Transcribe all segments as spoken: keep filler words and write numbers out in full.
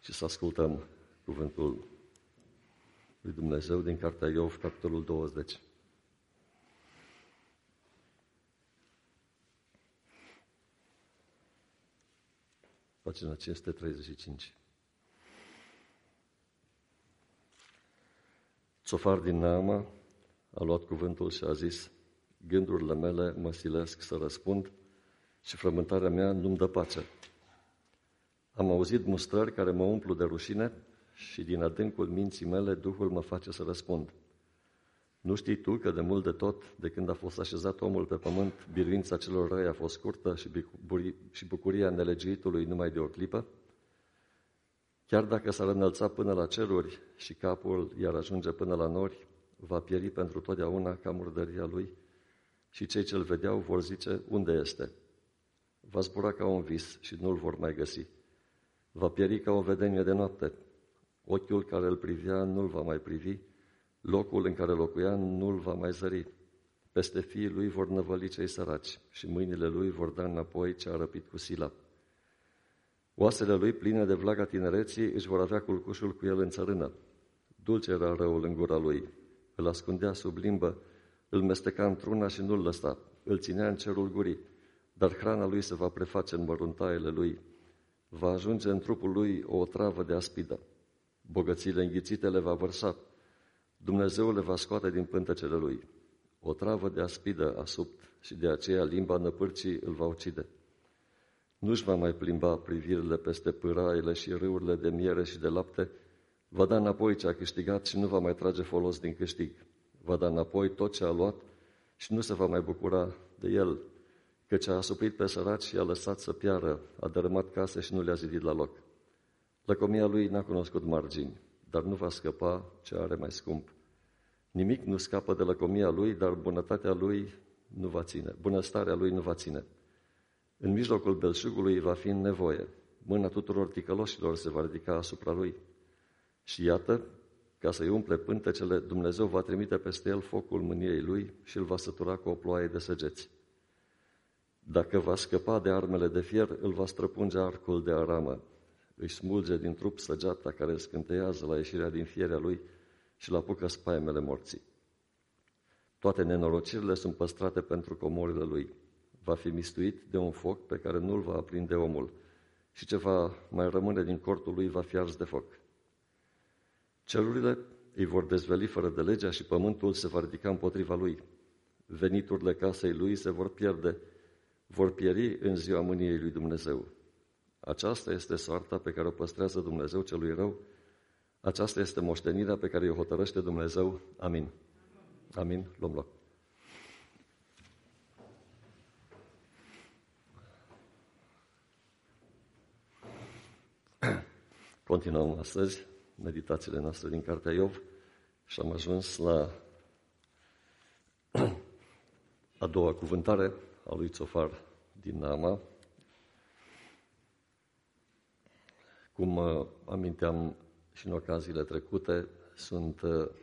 și să ascultăm cuvântul lui Dumnezeu din Cartea Iov, capitolul douăzeci. Pagina cinci sute treizeci și cinci. Țofar din Naama a luat cuvântul și a zis: gândurile mele mă silesc să răspund și frământarea mea nu-mi dă pace. Am auzit mustrări care mă umplu de rușine și din adâncul minții mele Duhul mă face să răspund. Nu știi tu că de mult de tot, de când a fost așezat omul pe pământ, biruința celor răi a fost scurtă și bucuria nelegiuitului numai de o clipă? Chiar dacă s-ar înălța până la ceruri și capul i-ar ajunge până la nori, va pieri pentru totdeauna ca murdăria lui și cei ce-l vedeau vor zice: unde este? Va zbura ca un vis și nu-l vor mai găsi. Va pieri ca o vedenie de noapte. Ochiul care îl privea nu-l va mai privi, locul în care locuia nu-l va mai zări. Peste fiii lui vor năvăli cei săraci și mâinile lui vor da înapoi ce a răpit cu sila. Oasele lui pline de vlaga tinereții își vor avea culcușul cu el în țărână. Dulce era răul în gura lui, îl ascundea sub limbă, îl mesteca într-una și nu-l lăsa, îl ținea în cerul gurii, dar hrana lui se va preface în măruntaiele lui. Va ajunge în trupul lui o otravă de aspidă. Bogățiile înghițite le va vărsa. Dumnezeu le va scoate din pântecele lui. O travă de aspidă asupt și de aceea limba năpârcii îl va ucide. Nu-și va mai plimba privirile peste pâraile și râurile de miere și de lapte, va da înapoi ce a câștigat și nu va mai trage folos din câștig. Va da înapoi tot ce a luat și nu se va mai bucura de el, căci a asuprit pe săraci și a lăsat să piară, a dărâmat case și nu le-a zidit la loc. Lăcomia lui n-a cunoscut margini, dar nu va scăpa ce are mai scump. Nimic nu scapă de lăcomia lui, dar bunătatea lui nu va ține, bunăstarea lui nu va ține. În mijlocul belșugului va fi în nevoie, mâna tuturor ticăloșilor se va ridica asupra lui. Și iată, ca să-i umple pântecele, Dumnezeu va trimite peste el focul mâniei lui și îl va sătura cu o ploaie de săgeți. Dacă va scăpa de armele de fier, îl va străpunge arcul de aramă. Îi smulge din trup săgeata care scânteiază la ieșirea din fierea lui și îl apucă spaimele morții. Toate nenorocirile sunt păstrate pentru comorile lui. Va fi mistuit de un foc pe care nu-l va aprinde omul și ce va mai rămâne din cortul lui va fi ars de foc. Cerurile îi vor dezveli fără de legea și pământul se va ridica împotriva lui. Veniturile casei lui se vor pierde, vor pieri în ziua mâniei lui Dumnezeu. Aceasta este soarta pe care o păstrează Dumnezeu celui rău. Aceasta este moștenirea pe care o hotărăște Dumnezeu. Amin. Amin. Luăm loc. Continuăm astăzi meditațiile noastre din Cartea Iov și am ajuns la a doua cuvântare a lui Țofar din Naama. Cum aminteam și în ocaziile trecute, sunt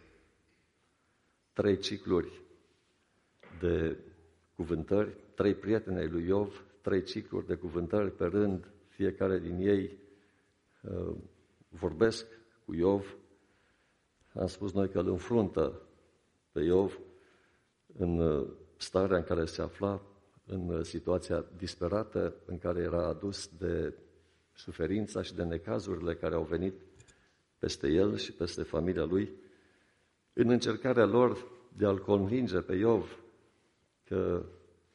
trei cicluri de cuvântări, trei prieteni ai lui Iov, trei cicluri de cuvântări pe rând, fiecare din ei uh, vorbesc cu Iov. Am spus noi că îl înfruntă pe Iov în starea în care se afla, în situația disperată în care era adus de suferința și de necazurile care au venit peste el și peste familia lui, în încercarea lor de a-l convinge pe Iov că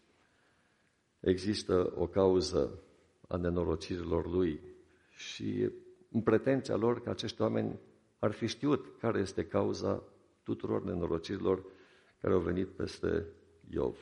există o cauză a nenorocirilor lui și în pretenția lor că acești oameni ar fi știut care este cauza tuturor nenorocirilor care au venit peste Iov.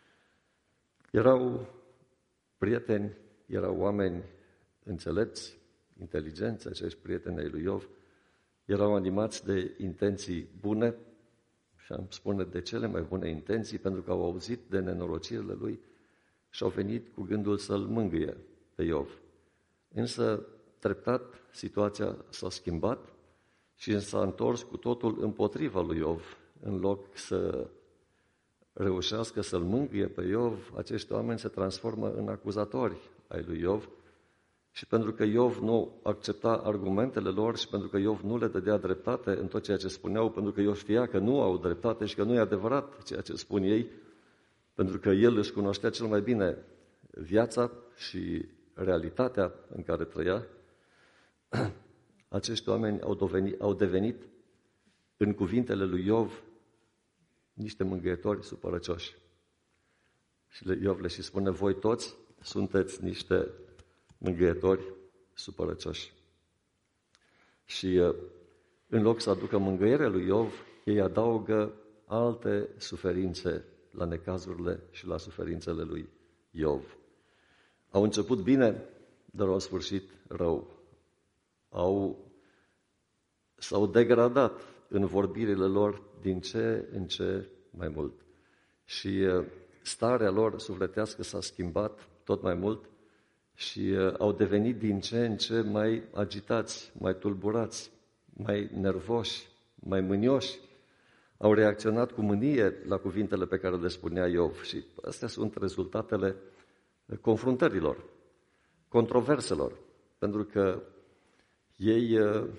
Erau prieteni, erau oameni înțelepți, inteligenți, acești prieteni ai lui Iov, erau animați de intenții bune și am spune de cele mai bune intenții, pentru că au auzit de nenorocirile lui și au venit cu gândul să-l mângâie pe Iov. Însă, treptat, situația s-a schimbat și s-a întors cu totul împotriva lui Iov. În loc să reușească să-l mângâie pe Iov, acești oameni se transformă în acuzatori ai lui Iov și pentru că Iov nu accepta argumentele lor și pentru că Iov nu le dădea dreptate în tot ceea ce spuneau, pentru că Iov știa că nu au dreptate și că nu e adevărat ceea ce spun ei, pentru că el își cunoștea cel mai bine viața și realitatea în care trăia, acești oameni au devenit, au devenit în cuvintele lui Iov niște mângâietori supărăcioși. Și Iov le și spune, voi toți sunteți niște mângâietori supărăcioși. Și în loc să aducă mângâierea lui Iov, ei adaugă alte suferințe la necazurile și la suferințele lui Iov. Au început bine, dar au sfârșit rău. Au, s-au degradat în vorbirile lor din ce în ce mai mult. Și starea lor sufletească s-a schimbat tot mai mult și au devenit din ce în ce mai agitați, mai tulburați, mai nervoși, mai mânioși. Au reacționat cu mânie la cuvintele pe care le spunea Iov și astea sunt rezultatele confruntărilor, controverselor, pentru că ei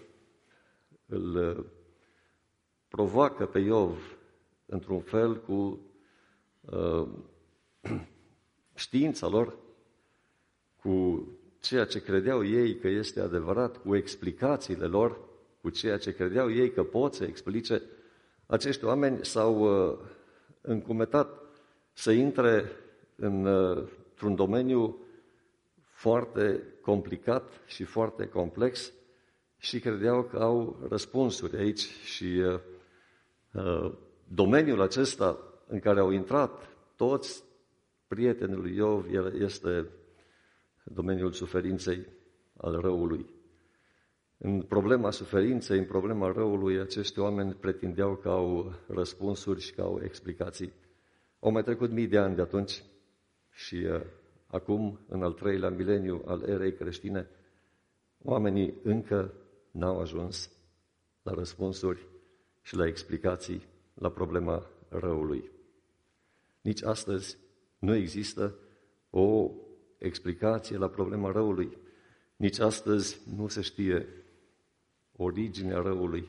îl provoacă pe Iov într-un fel cu uh, știința lor, cu ceea ce credeau ei că este adevărat, cu explicațiile lor, cu ceea ce credeau ei că pot să explice. Acești oameni s-au uh, încumetat să intre în, uh, într-un domeniu foarte complicat și foarte complex și credeau că au răspunsuri aici și uh, uh, domeniul acesta în care au intrat toți prietenii lui Iov este domeniul suferinței, al răului. În problema suferinței, în problema răului, acești oameni pretindeau că au răspunsuri și că au explicații. Au mai trecut mii de ani de atunci și uh, acum, în al treilea mileniu al erei creștine, oamenii încă n-au ajuns la răspunsuri și la explicații la problema răului. Nici astăzi nu există o explicație la problema răului. Nici astăzi nu se știe originea răului,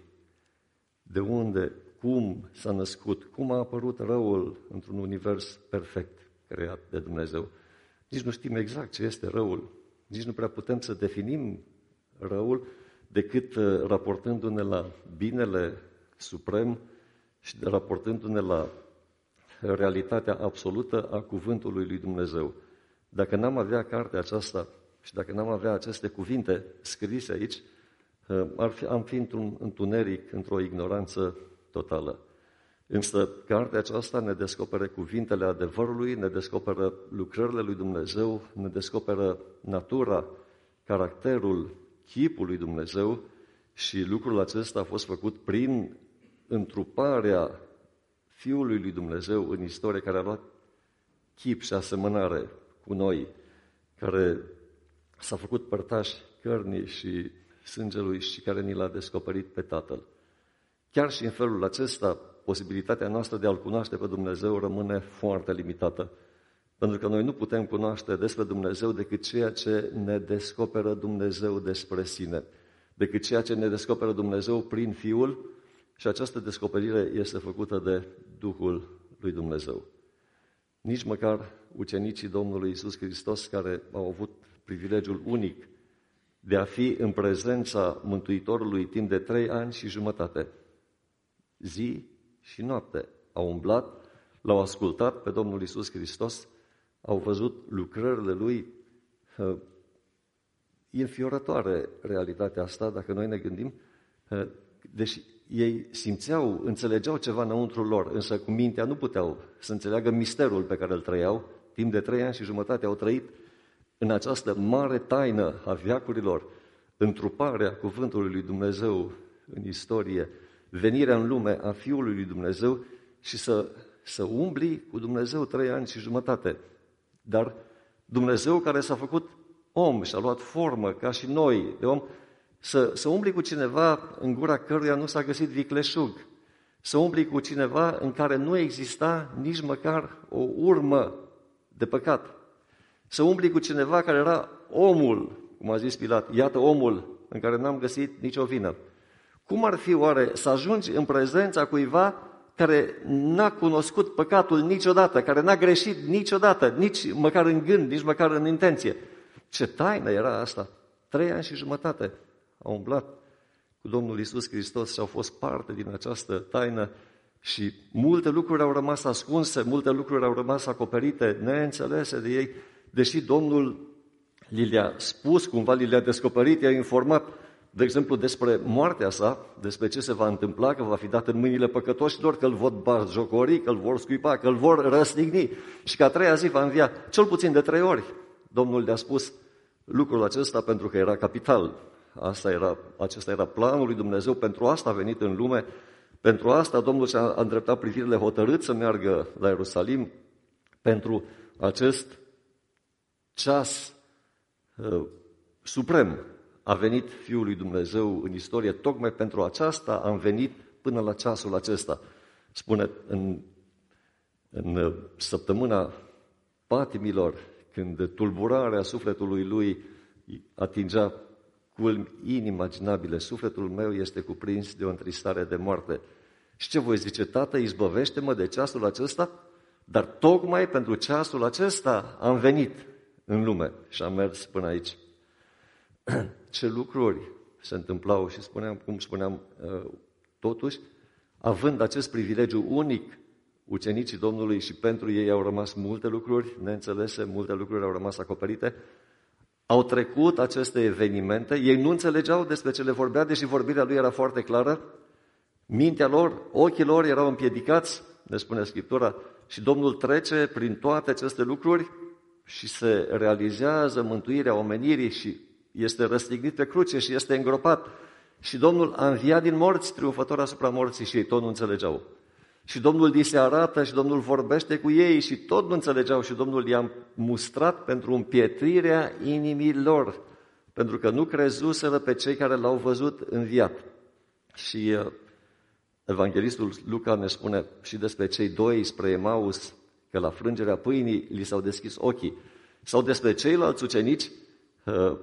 de unde, cum s-a născut, cum a apărut răul într-un univers perfect creat de Dumnezeu. Nici nu știm exact ce este răul, nici nu prea putem să definim răul decât raportându-ne la binele suprem și raportându-ne la realitatea absolută a cuvântului lui Dumnezeu. Dacă n-am avea cartea aceasta și dacă n-am avea aceste cuvinte scrise aici, ar fi, am fi într-un întuneric, într-o ignoranță totală. Însă cartea aceasta ne descoperă cuvintele adevărului, ne descoperă lucrările lui Dumnezeu, ne descoperă natura, caracterul, chipul lui Dumnezeu și lucrul acesta a fost făcut prin întruparea Fiului lui Dumnezeu în istorie, care a luat chip și asemănare cu noi, care s-a făcut părtaș cărnii și sângelui și care ni l-a descoperit pe Tatăl. Chiar și în felul acesta, posibilitatea noastră de a-L cunoaște pe Dumnezeu rămâne foarte limitată, pentru că noi nu putem cunoaște despre Dumnezeu decât ceea ce ne descoperă Dumnezeu despre sine, decât ceea ce ne descoperă Dumnezeu prin Fiul, și această descoperire este făcută de Duhul lui Dumnezeu. Nici măcar ucenicii Domnului Iisus Hristos, care au avut privilegiul unic de a fi în prezența Mântuitorului timp de trei ani și jumătate, zi și noapte, au umblat, l-au ascultat pe Domnul Iisus Hristos, au văzut lucrările Lui. E înfiorătoare realitatea asta, dacă noi ne gândim, deși ei simțeau, înțelegeau ceva înăuntru lor, însă cu mintea nu puteau să înțeleagă misterul pe care îl trăiau. Timp de trei ani și jumătate au trăit în această mare taină a veacurilor, întruparea cuvântului lui Dumnezeu în istorie, venirea în lume a Fiului lui Dumnezeu și să, să umbli cu Dumnezeu trei ani și jumătate. Dar Dumnezeu care s-a făcut om și a luat formă ca și noi de om, Să, să umbli cu cineva în gura căruia nu s-a găsit vicleșug, să umbli cu cineva în care nu exista nici măcar o urmă de păcat, să umbli cu cineva care era omul cum a zis Pilat, iată omul în care n-am găsit nicio vină. Cum ar fi oare să ajungi în prezența cuiva care n-a cunoscut păcatul niciodată, care n-a greșit niciodată, nici măcar în gând, nici măcar în intenție? Ce taină era asta! Trei ani și jumătate au umblat cu Domnul Iisus Hristos și au fost parte din această taină și multe lucruri au rămas ascunse, multe lucruri au rămas acoperite, neînțelese de ei, deși Domnul li le-a spus, cumva li le-a descoperit, i-a informat, de exemplu, despre moartea sa, despre ce se va întâmpla, că va fi dat în mâinile păcătoșilor, că îl vor batjocori, că îl vor scuipa, că îl vor răstigni și că a treia zi va învia cel puțin de trei ori. Domnul le-a spus lucrul acesta pentru că era capital. Asta era, acesta era planul lui Dumnezeu, pentru asta a venit în lume, pentru asta Domnul și-a îndreptat privirile hotărât să meargă la Ierusalim, pentru acest ceas uh, suprem a venit Fiul lui Dumnezeu în istorie, tocmai pentru aceasta am venit până la ceasul acesta. Spune în, în săptămâna patimilor, când tulburarea sufletului lui atingea culmi inimaginabile, sufletul meu este cuprins de o întristare de moarte. Și ce voi zice, Tată, izbăvește-mă de ceasul acesta? Dar tocmai pentru ceasul acesta am venit în lume și am mers până aici. Ce lucruri se întâmplau și spuneam, cum spuneam, totuși, având acest privilegiu unic, ucenicii Domnului și pentru ei au rămas multe lucruri neînțelese, multe lucruri au rămas acoperite, au trecut aceste evenimente, ei nu înțelegeau despre ce le vorbea, deși vorbirea lui era foarte clară, mintea lor, ochii lor erau împiedicați, ne spune Scriptura, și Domnul trece prin toate aceste lucruri și se realizează mântuirea omenirii și este răstignit pe cruce și este îngropat. Și Domnul a înviat din morți, triumfător asupra morții, și ei tot nu înțelegeau. Și Domnul li se arată și Domnul vorbește cu ei și tot nu înțelegeau și Domnul i-a mustrat pentru împietrirea inimii lor, pentru că nu crezuseră pe cei care l-au văzut înviat. Și uh, Evanghelistul Luca ne spune și despre cei doi spre Emaus, că la frângerea pâinii li s-au deschis ochii. Sau despre ceilalți ucenici, uh,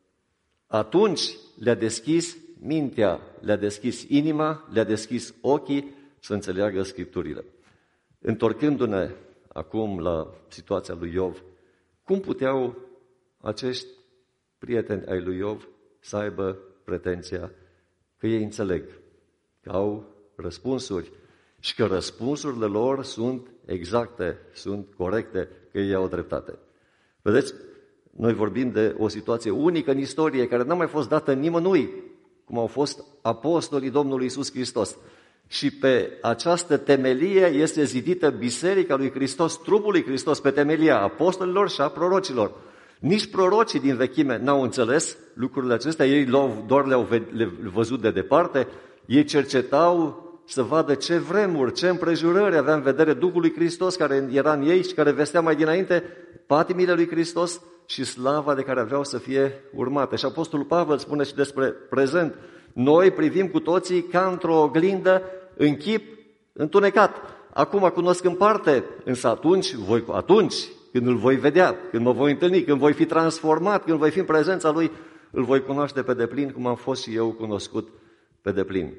atunci le-a deschis mintea, le-a deschis inima, le-a deschis ochii să înțeleagă Scripturile. Întorcându-ne acum la situația lui Iov, cum puteau acești prieteni ai lui Iov să aibă pretenția că ei înțeleg, că au răspunsuri și că răspunsurile lor sunt exacte, sunt corecte, că ei au dreptate. Vedeți, noi vorbim de o situație unică în istorie, care n-a mai fost dată nimănui, cum au fost apostolii Domnului Iisus Hristos. Și pe această temelie este zidită Biserica lui Hristos, trupul lui Hristos, pe temelia apostolilor și a prorocilor. Nici prorocii din vechime n-au înțeles lucrurile acestea, ei doar le-au văzut de departe, ei cercetau să vadă ce vremuri, ce împrejurări avea în vedere Duhul lui Hristos care era în ei și care vestea mai dinainte patimile lui Hristos și slava de care aveau să fie urmate. Și Apostolul Pavel spune și despre prezent, noi privim cu toții ca într-o oglindă în chip întunecat. Acum cunosc în parte, însă atunci, voi, atunci când îl voi vedea, când mă voi întâlni, când voi fi transformat, când voi fi în prezența Lui, îl voi cunoaște pe deplin, cum am fost și eu cunoscut pe deplin.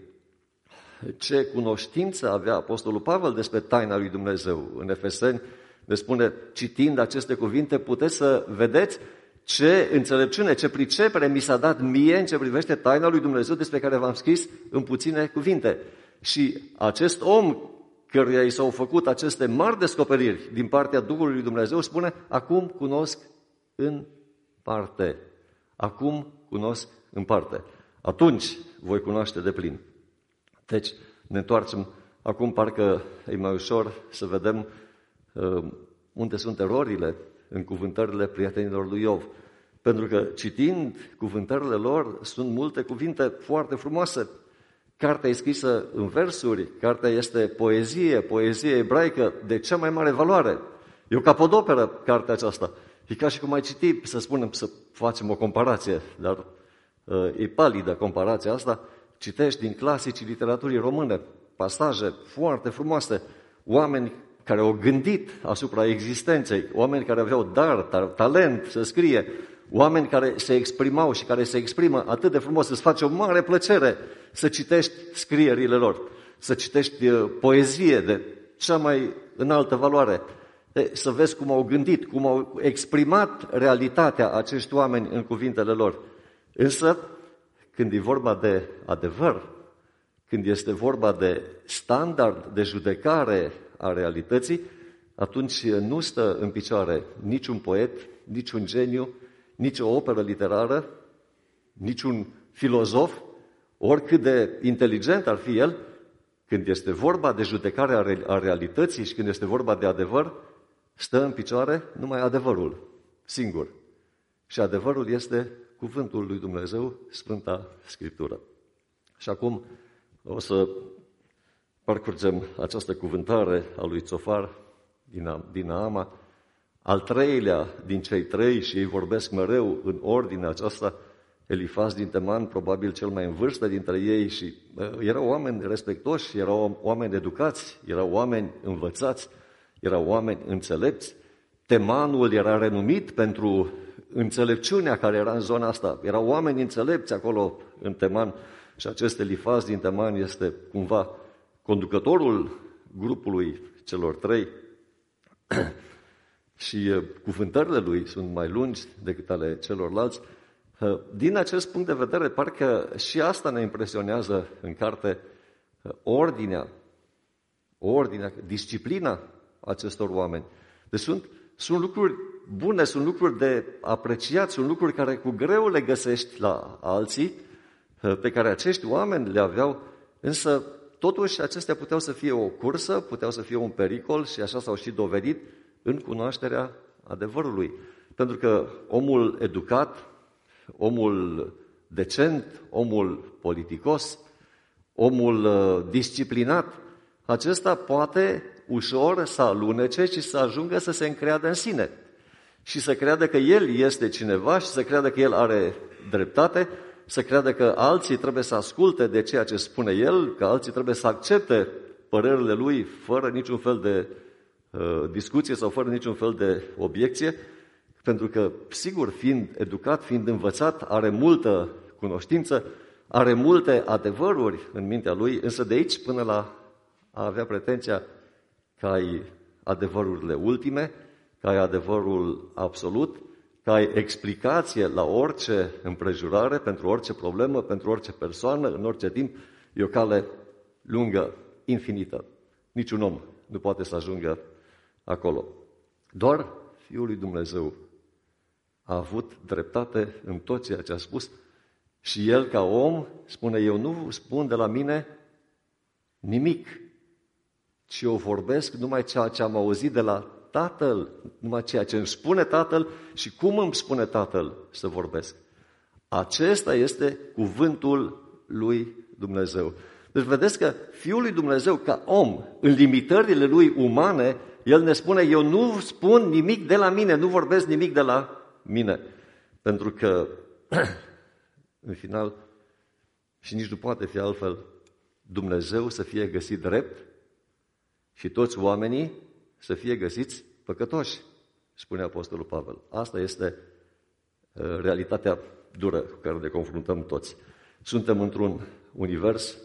Ce cunoștință avea Apostolul Pavel despre taina lui Dumnezeu. În Efeseni ne spune, citind aceste cuvinte, puteți să vedeți ce înțelepciune, ce pricepere mi s-a dat mie în ce privește taina lui Dumnezeu despre care v-am scris în puține cuvinte. Și acest om căruia i s-au făcut aceste mari descoperiri din partea Duhului lui Dumnezeu spune, acum cunosc în parte. Acum cunosc în parte. Atunci voi cunoaște de plin. Deci ne întoarcem acum, parcă e mai ușor să vedem uh, unde sunt erorile în cuvântările prietenilor lui Iov. Pentru că citind cuvântările lor sunt multe cuvinte foarte frumoase. Cartea e scrisă în versuri, cartea este poezie, poezie ebraică de cea mai mare valoare. E o capodoperă cartea aceasta. E ca și cum ai citi, să spunem, să facem o comparație, dar uh, e palidă comparația asta. Citești din clasicii literaturii române, pasaje foarte frumoase, oameni care au gândit asupra existenței, oameni care aveau dar, talent să scrie, oameni care se exprimau și care se exprimă atât de frumos, îți face o mare plăcere să citești scrierile lor, să citești poezie de cea mai înaltă valoare, să vezi cum au gândit, cum au exprimat realitatea acești oameni în cuvintele lor. Însă, când e vorba de adevăr, când este vorba de standard de judecare a realității, atunci nu stă în picioare niciun poet, niciun geniu, nici o operă literară, niciun filozof, oricât de inteligent ar fi el. Când este vorba de judecarea a realității și când este vorba de adevăr, stă în picioare numai adevărul, singur. Și adevărul este cuvântul lui Dumnezeu, Sfânta Scriptură. Și acum o să parcurgem această cuvântare a lui Țofar din Naama, al treilea din cei trei, și ei vorbesc mereu în ordine aceasta. Elifaz din Teman, probabil cel mai în vârstă dintre ei, și erau oameni respectoși, erau oameni educați, erau oameni învățați, erau oameni înțelepți. Temanul era renumit pentru înțelepciunea care era în zona asta. Erau oameni înțelepți acolo în Teman și acest Elifaz din Teman este cumva conducătorul grupului celor trei. Și cuvântările lui sunt mai lungi decât ale celorlalți. Din acest punct de vedere, parcă și asta ne impresionează în carte, ordinea, ordinea, disciplina acestor oameni. Deci sunt, sunt lucruri bune, sunt lucruri de apreciat, sunt lucruri care cu greu le găsești la alții, pe care acești oameni le aveau, însă totuși acestea puteau să fie o cursă, puteau să fie un pericol și așa s-au și dovedit în cunoașterea adevărului. Pentru că omul educat, omul decent, omul politicos, omul disciplinat, acesta poate ușor să alunece și să ajungă să se încreadă în sine și să creadă că el este cineva și să creadă că el are dreptate, să creadă că alții trebuie să asculte de ceea ce spune el, că alții trebuie să accepte părerile lui fără niciun fel de uh, discuție sau fără niciun fel de obiecție, pentru că, sigur, fiind educat, fiind învățat, are multă cunoștință, are multe adevăruri în mintea lui, însă de aici până la a avea pretenția că ai adevărurile ultime, că ai adevărul absolut, că ai explicație la orice împrejurare, pentru orice problemă, pentru orice persoană, în orice timp, e o cale lungă, infinită. Niciun om nu poate să ajungă acolo. Doar Fiul lui Dumnezeu a avut dreptate în tot ceea ce a spus și el, ca om, spune: eu nu spun de la mine nimic, ci eu vorbesc numai ceea ce am auzit de la Tatăl, numai ceea ce îmi spune Tatăl și cum îmi spune Tatăl să vorbesc. Acesta este cuvântul lui Dumnezeu. Deci vedeți că Fiul lui Dumnezeu, ca om, în limitările lui umane, el ne spune: eu nu spun nimic de la mine, nu vorbesc nimic de la mine. Pentru că, în final, și nici nu poate fi altfel, Dumnezeu să fie găsit drept și toți oamenii să fie găsiți păcătoși, spune Apostolul Pavel. Asta este uh, realitatea dură cu care ne confruntăm toți. Suntem într-un univers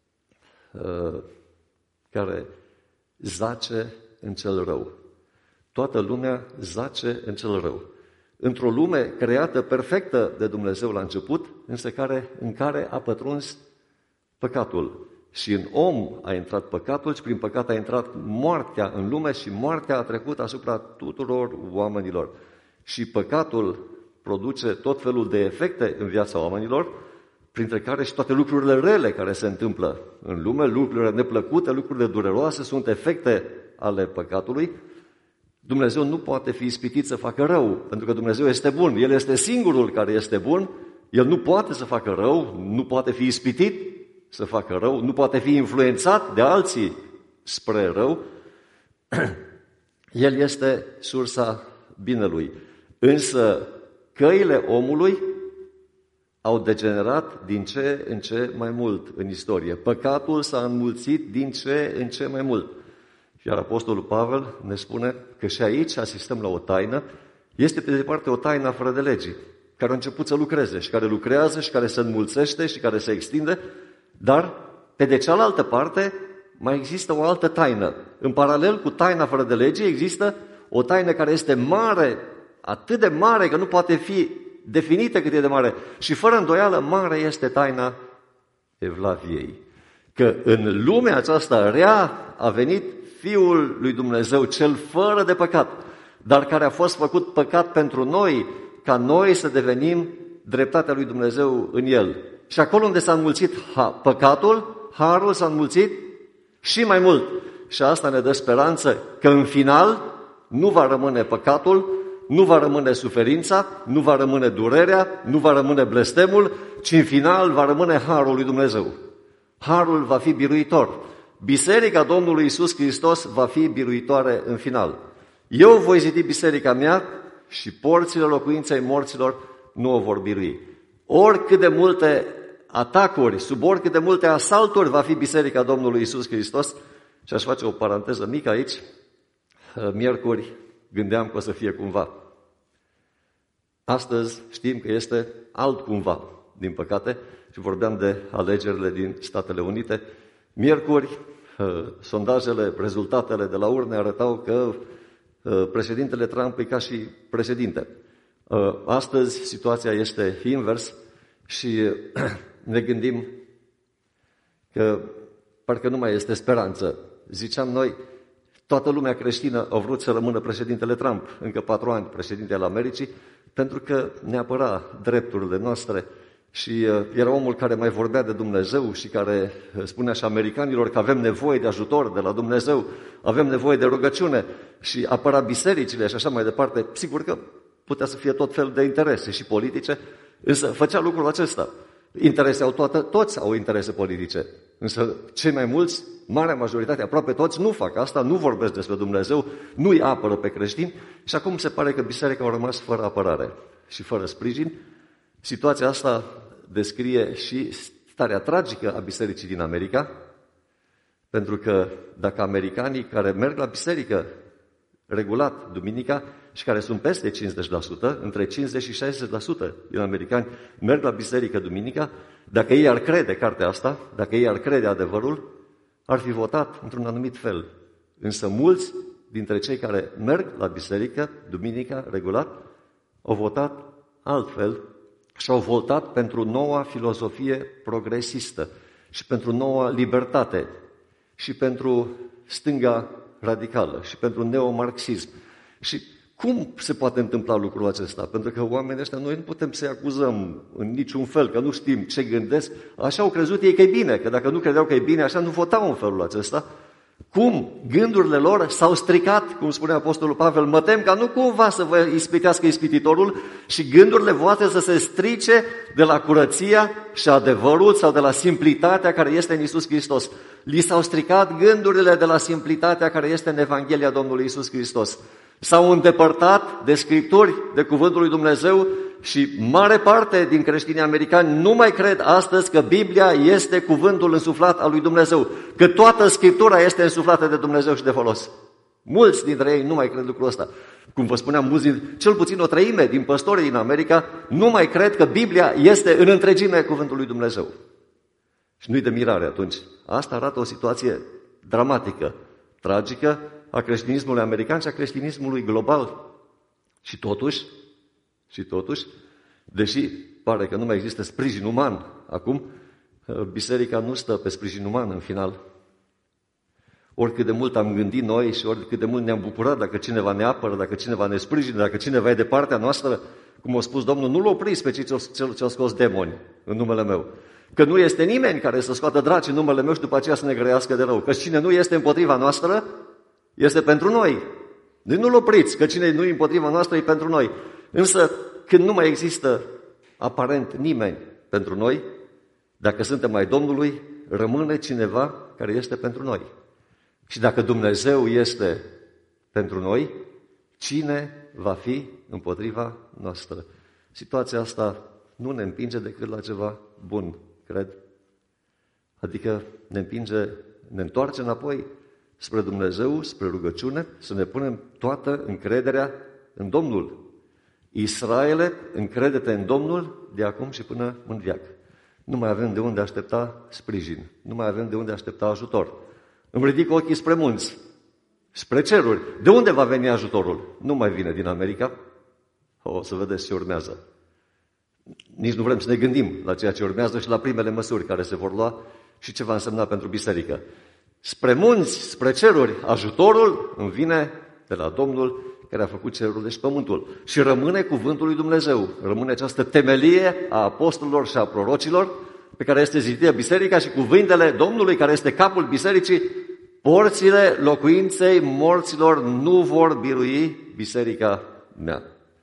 uh, care zace în cel rău. Toată lumea zace în cel rău. Într-o lume creată perfectă de Dumnezeu la început, însă care, în care a pătruns păcatul. Și în om a intrat păcatul și prin păcat a intrat moartea în lume și moartea a trecut asupra tuturor oamenilor. Și păcatul produce tot felul de efecte în viața oamenilor, printre care și toate lucrurile rele care se întâmplă în lume, lucrurile neplăcute, lucrurile dureroase, sunt efecte ale păcatului. Dumnezeu nu poate fi ispitit să facă rău, pentru că Dumnezeu este bun. El este singurul care este bun, El nu poate să facă rău, nu poate fi ispitit să facă rău, nu poate fi influențat de alții spre rău. El este sursa binelui. Însă căile omului au degenerat din ce în ce mai mult în istorie. Păcatul s-a înmulțit din ce în ce mai mult. Iar Apostolul Pavel ne spune că și aici asistăm la o taină. Este pe de parte o taină fără de legii. care a început să lucreze și care lucrează și care se înmulțește și care se extinde, dar pe de cealaltă parte mai există o altă taină. În paralel cu taina fără de lege există o taină care este mare, atât de mare că nu poate fi definită cât e de mare. Și fără îndoială mare este taina Evlaviei. Că în lumea aceasta rea a venit Fiul lui Dumnezeu, cel fără de păcat, dar care a fost făcut păcat pentru noi, ca noi să devenim dreptatea lui Dumnezeu în El. Și acolo unde s-a înmulțit păcatul, harul s-a înmulțit și mai mult. Și asta ne dă speranță că în final nu va rămâne păcatul, nu va rămâne suferința, nu va rămâne durerea, nu va rămâne blestemul, ci în final va rămâne harul lui Dumnezeu. Harul va fi biruitor. Biserica Domnului Iisus Hristos va fi biruitoare în final. Eu voi zidi biserica mea și porțile locuinței morților nu o vor birui. Oricât de multe atacuri, sub oricât de multe asalturi va fi biserica Domnului Iisus Hristos, și aș face o paranteză mică aici, miercuri gândeam că o să fie cumva. Astăzi știm că este altcumva, din păcate, și vorbeam de alegerile din Statele Unite. Miercuri, sondajele, rezultatele de la urne arătau că președintele Trump e ca și președinte. Astăzi situația este invers și ne gândim că parcă nu mai este speranță. Ziceam noi, toată lumea creștină a vrut să rămână președintele Trump, încă patru ani președintele Americii, pentru că ne apăra drepturile noastre și era omul care mai vorbea de Dumnezeu și care spunea și americanilor că avem nevoie de ajutor de la Dumnezeu, avem nevoie de rugăciune și apăra bisericile și așa mai departe. Sigur că putea să fie tot fel de interese și politice, însă făcea lucrul acesta. Interese au toate, toți au interese politice, însă cei mai mulți, marea majoritate, aproape toți, nu fac asta, nu vorbesc despre Dumnezeu, nu îi apără pe creștini și acum se pare că biserica a rămas fără apărare și fără sprijin. Situația asta descrie și starea tragică a bisericii din America, pentru că dacă americanii care merg la biserică regulat duminica și care sunt peste cincizeci la sută, între cincizeci și șaizeci la sută din americani merg la biserică duminica, dacă ei ar crede cartea asta, dacă ei ar crede adevărul, ar fi votat într-un anumit fel. Însă mulți dintre cei care merg la biserică duminica regulat au votat altfel și au votat pentru noua filozofie progresistă și pentru noua libertate și pentru stânga radicală și pentru neomarxism. Și cum se poate întâmpla lucrul acesta? Pentru că oamenii ăștia, noi nu putem să-i acuzăm în niciun fel, că nu știm ce gândesc. Așa au crezut ei că e bine, că dacă nu credeau că e bine, așa nu votau în felul acesta. Cum gândurile lor s-au stricat, cum spune Apostolul Pavel, mă tem ca nu cumva să vă ispitească ispititorul și gândurile voastre să se strice de la curăția și adevărul sau de la simplitatea care este în Iisus Hristos. Li s-au stricat gândurile de la simplitatea care este în Evanghelia Domnului Iisus Hristos. S-au îndepărtat de Scripturi, de Cuvântul lui Dumnezeu și mare parte din creștinii americani nu mai cred astăzi că Biblia este cuvântul însuflat al lui Dumnezeu, că toată Scriptura este însuflată de Dumnezeu și de folos. Mulți dintre ei nu mai cred lucrul ăsta. Cum vă spuneam, mulți, cel puțin o treime din păstorii din America nu mai cred că Biblia este în întregime cuvântul lui Dumnezeu. Și nu-i de mirare atunci. Asta arată o situație dramatică, tragică, a creștinismului american și a creștinismului global. Și totuși, și totuși, deși pare că nu mai există sprijin uman acum, biserica nu stă pe sprijin uman în final. Oricât de mult am gândit noi și oricât de mult ne-am bucurat dacă cineva ne apără, dacă cineva ne sprijină, dacă cineva e de partea noastră, cum a spus Domnul, nu l-a oprit pe cei ce au scos demoni în numele meu. Că nu este nimeni care să scoată draci în numele meu și după aceea să ne grăiască de rău. Că cine nu este împotriva noastră, este pentru noi. Deci nu-l opriți, că cine nu e împotriva noastră e pentru noi. Însă, când nu mai există aparent nimeni pentru noi, dacă suntem ai Domnului, rămâne cineva care este pentru noi. Și dacă Dumnezeu este pentru noi, cine va fi împotriva noastră? Situația asta nu ne împinge decât la ceva bun, cred. Adică ne împinge, ne întoarce înapoi spre Dumnezeu, spre rugăciune, să ne punem toată încrederea în Domnul. Israele, încrede-te în Domnul de acum și până în veac. Nu mai avem de unde aștepta sprijin, nu mai avem de unde aștepta ajutor. Îmi ridic ochii spre munți, spre ceruri. De unde va veni ajutorul? Nu mai vine din America. O să vedeți ce urmează. Nici nu vrem să ne gândim la ceea ce urmează și la primele măsuri care se vor lua și ce va însemna pentru biserică. Spre munți, spre ceruri, ajutorul îmi vine de la Domnul care a făcut cerurile și pământul. Și rămâne cuvântul lui Dumnezeu. Rămâne această temelie a apostolilor și a prorocilor pe care este zidită biserica și cuvintele Domnului care este capul bisericii. Porțile locuinței morților nu vor birui biserica mea.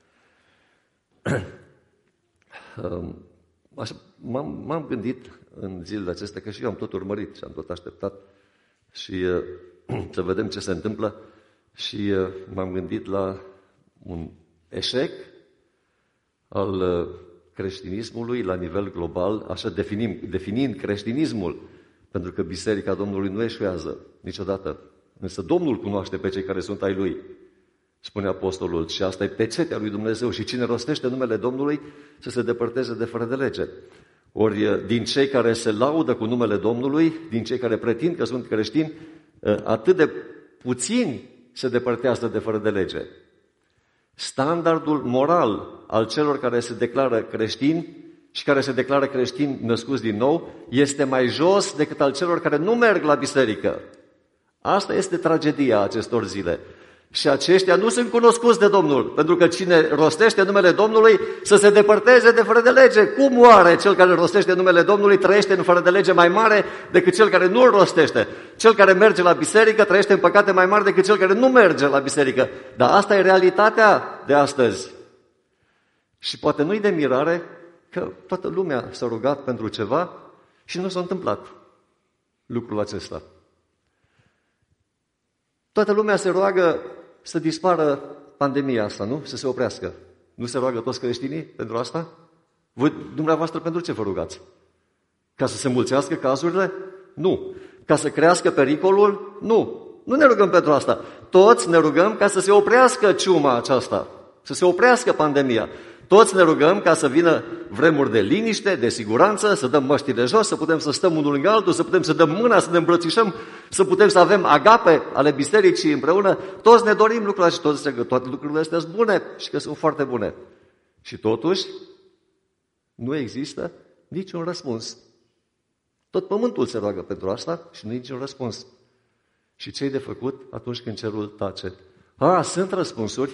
Așa, m-am, m-am gândit în zilele acestea, că și eu am tot urmărit și am tot așteptat și uh, să vedem ce se întâmplă și uh, m-am gândit la un eșec al uh, creștinismului la nivel global, așa definim, definind creștinismul, pentru că Biserica Domnului nu eșuează niciodată, însă Domnul cunoaște pe cei care sunt ai Lui, spune apostolul, și asta e pecetea lui Dumnezeu și cine rostește numele Domnului să se depărteze de fără de lege. Ori din cei care se laudă cu numele Domnului, din cei care pretind că sunt creștini, atât de puțini se depărtează de fără de lege. Standardul moral al celor care se declară creștini și care se declară creștini născuți din nou este mai jos decât al celor care nu merg la biserică. Asta este tragedia acestor zile. Și aceștia nu sunt cunoscuți de Domnul, pentru că cine rostește numele Domnului să se depărteze de fără de lege. Cum oare cel care rostește numele Domnului trăiește în fără de lege mai mare decât cel care nu îl rostește? Cel care merge la biserică trăiește în păcate mai mari decât cel care nu merge la biserică. Dar asta e realitatea de astăzi. Și poate nu-i de mirare că toată lumea s-a rugat pentru ceva și nu s-a întâmplat lucrul acesta. Toată lumea se roagă să dispară pandemia asta, nu? Să se oprească. Nu se roagă toți creștinii pentru asta? Voi, dumneavoastră, pentru ce vă rugați? Ca să se mulțească cazurile? Nu. Ca să crească pericolul? Nu. Nu ne rugăm pentru asta. Toți ne rugăm ca să se oprească ciuma aceasta, să se oprească pandemia. Toți ne rugăm ca să vină vremuri de liniște, de siguranță, să dăm măștile jos, să putem să stăm unul lângă altul, să putem să dăm mâna, să ne îmbrățișăm, să putem să avem agape ale bisericii împreună. Toți ne dorim lucrurile și toți zic că toate lucrurile astea sunt bune și că sunt foarte bune. Și totuși nu există niciun răspuns. Tot pământul se roagă pentru asta și nu e niciun răspuns. Și ce-i de făcut atunci când cerul tace? A, sunt răspunsuri.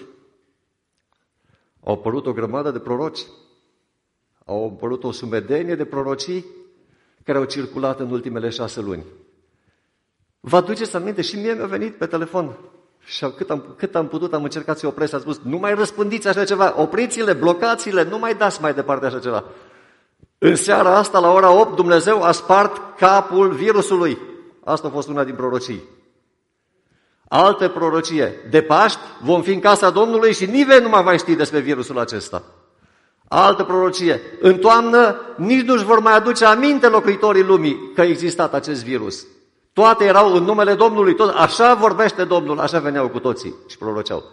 Au apărut o grămadă de proroci, au apărut o sumedenie de prorocii care au circulat în ultimele șase luni. Vă aduceți aminte? Și mie mi-a venit pe telefon și cât am, cât am putut am încercat să-i opresc, am spus, nu mai răspândiți așa ceva, opriți-le, blocați-le, nu mai dați mai departe așa ceva. În seara asta, la ora opt, Dumnezeu a spart capul virusului. Asta a fost una din prorocii. Alte prorocie. De Paști vom fi în casa Domnului și nimeni nu mai va ști despre virusul acesta. Altă prorocie. În toamnă nici nu-și vor mai aduce aminte locuitorii lumii că a existat acest virus. Toate erau în numele Domnului. Tot, așa vorbește Domnul, așa veneau cu toții și proroceau.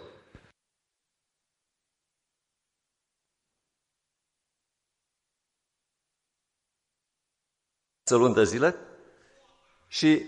Să luni de zile și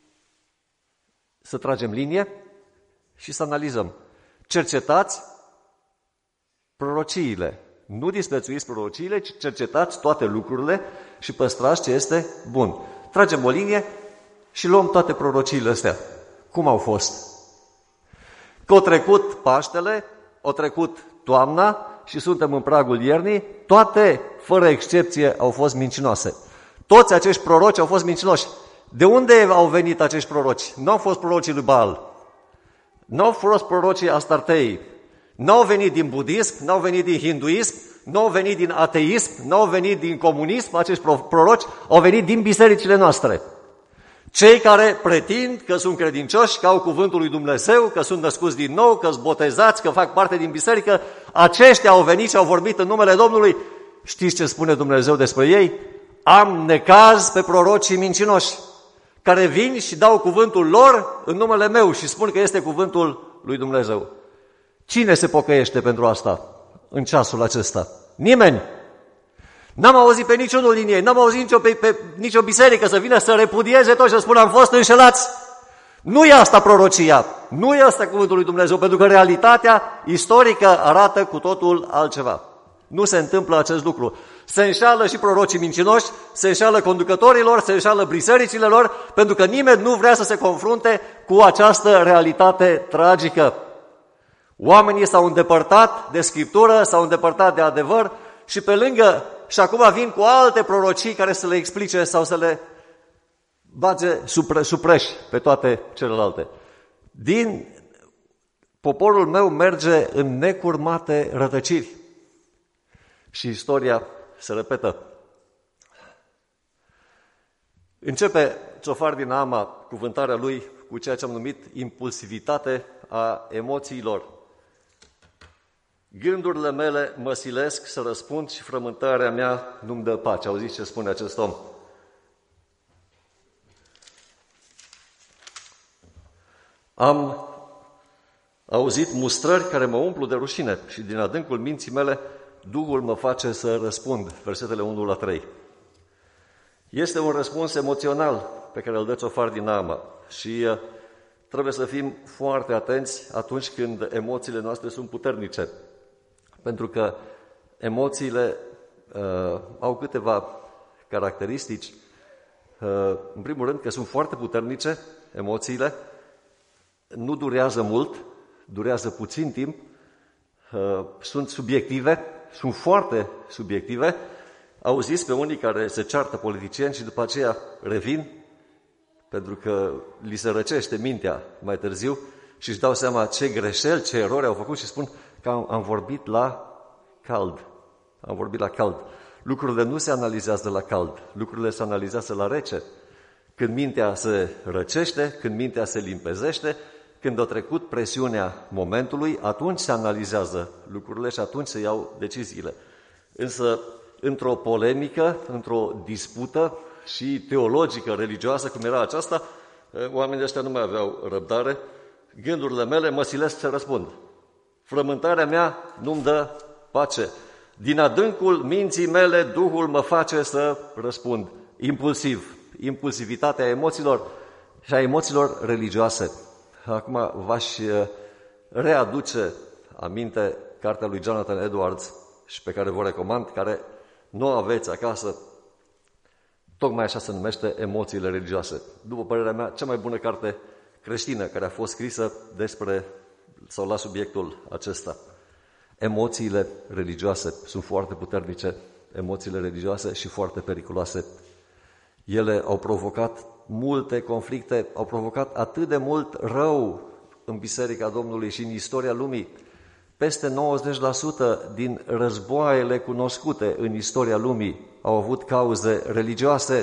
să tragem linie și să analizăm. Cercetați prorociile. Nu disprețuiți prorociile, ci cercetați toate lucrurile și păstrați ce este bun. Tragem o linie și luăm toate prorociile astea. Cum au fost? Că au trecut Paștele, au trecut toamna și suntem în pragul iernii, toate, fără excepție, au fost mincinoase. Toți acești proroci au fost mincinoși. De unde au venit acești proroci? Nu au fost prorocii lui Baal. Nu au fost prorocii Astartei. Nu au venit din budism, nu au venit din hinduism, nu au venit din ateism, nu au venit din comunism. Acești proroci au venit din bisericile noastre. Cei care pretind că sunt credincioși, că au cuvântul lui Dumnezeu, că sunt născuți din nou, că sunt botezați, că fac parte din biserică, aceștia au venit și au vorbit în numele Domnului. Știți ce spune Dumnezeu despre ei? Am necaz pe prorocii mincinoși, care vin și dau cuvântul lor în numele meu și spun că este cuvântul lui Dumnezeu. Cine se pocăiește pentru asta în ceasul acesta? Nimeni. N-am auzit pe niciunul din ei, n-am auzit nicio, pe, pe nicio biserică să vină să repudieze tot și să spună am fost înșelați. Nu e asta prorocia, nu e asta cuvântul lui Dumnezeu, pentru că realitatea istorică arată cu totul altceva. Nu se întâmplă acest lucru. Se înșală și prorocii mincinoși, se înșală conducătorilor, se înșală bisericile lor, pentru că nimeni nu vrea să se confrunte cu această realitate tragică. Oamenii s-au îndepărtat de Scriptură, s-au îndepărtat de adevăr și pe lângă, și acum vin cu alte prorocii care să le explice sau să le bage supre, supreș pe toate celelalte. Din poporul meu merge în necurmate rătăciri. Și istoria se repetă. Începe Țofar din Naama cuvântarea lui cu ceea ce am numit impulsivitate a emoțiilor. Gândurile mele mă silesc să răspund și frământarea mea nu-mi dă pace. Auziți ce spune acest om? Am auzit mustrări care mă umplu de rușine și din adâncul minții mele Duhul mă face să răspund. Versetele unu la trei. Este un răspuns emoțional pe care îl dă Țofar din Naama și trebuie să fim foarte atenți atunci când emoțiile noastre sunt puternice. Pentru că emoțiile uh, au câteva caracteristici. Uh, în primul rând că sunt foarte puternice emoțiile, nu durează mult, durează puțin timp, uh, sunt subiective, sunt foarte subiective. Auziți pe unii care se ceartă politicieni și după aceea revin, pentru că li se răcește mintea mai târziu și își dau seama ce greșeli, ce erori au făcut și spun că am, am vorbit la cald. Am vorbit la cald. Lucrurile nu se analizează la cald, lucrurile se analizează la rece. Când mintea se răcește, când mintea se limpezește, când a trecut presiunea momentului, atunci se analizează lucrurile și atunci se iau deciziile. Însă, într-o polemică, într-o dispută și teologică, religioasă, cum era aceasta, oamenii ăștia nu mai aveau răbdare. Gândurile mele mă silesc să răspund. Frământarea mea nu-mi dă pace. Din adâncul minții mele, Duhul mă face să răspund. Impulsiv. Impulsivitatea emoțiilor și a emoțiilor religioase. Acum v-aș readuce aminte cartea lui Jonathan Edwards și pe care vă recomand, care nu o aveți acasă, tocmai așa se numește Emoțiile religioase. După părerea mea, cea mai bună carte creștină care a fost scrisă despre sau la subiectul acesta. Emoțiile religioase sunt foarte puternice, emoțiile religioase și foarte periculoase. Ele au provocat multe conflicte, au provocat atât de mult rău în Biserica Domnului și în istoria lumii. Peste nouăzeci la sută din războaiele cunoscute în istoria lumii au avut cauze religioase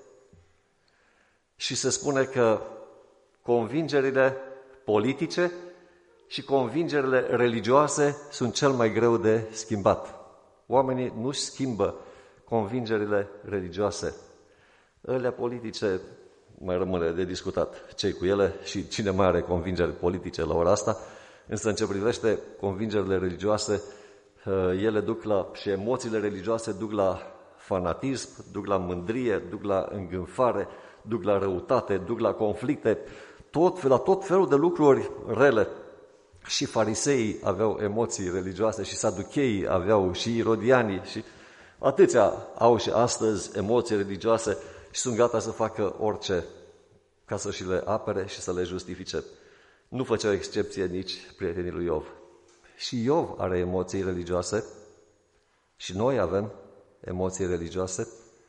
și se spune că convingerile politice și convingerile religioase sunt cel mai greu de schimbat. Oamenii nu-și schimbă convingerile religioase. Alea politice mai rămâne de discutat ce cu ele și cine mai are convingeri politice la ora asta, însă în ce privește convingerile religioase, ele duc la, și emoțiile religioase duc la fanatism, duc la mândrie, duc la îngânfare, duc la răutate, duc la conflicte, tot, la tot felul de lucruri rele. Și fariseii aveau emoții religioase și saducheii aveau și irodianii și atâția au și astăzi emoții religioase și sunt gata să facă orice ca să și le apere și să le justifice. Nu făceau excepție nici prietenii lui Iov. Și Iov are emoții religioase și noi avem emoții religioase.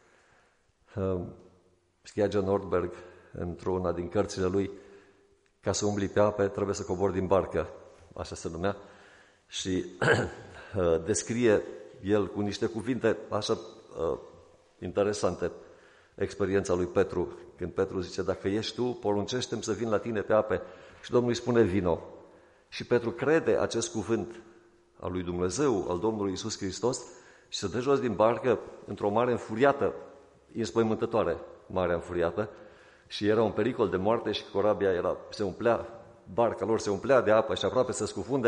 Scria John Ortberg într-una din cărțile lui, ca să umbli pe ape trebuie să cobori din barcă, așa se numea, și descrie el cu niște cuvinte așa interesante experiența lui Petru, când Petru zice, dacă ești tu, poruncește-mi să vin la tine pe ape. Și Domnul îi spune, vino. Și Petru crede acest cuvânt al lui Dumnezeu, al Domnului Iisus Hristos, și se dă jos din barcă într-o mare înfuriată, înspăimântătoare, mare înfuriată, și era un pericol de moarte și corabia era, se umplea, barca lor se umplea de apă și aproape să scufunde,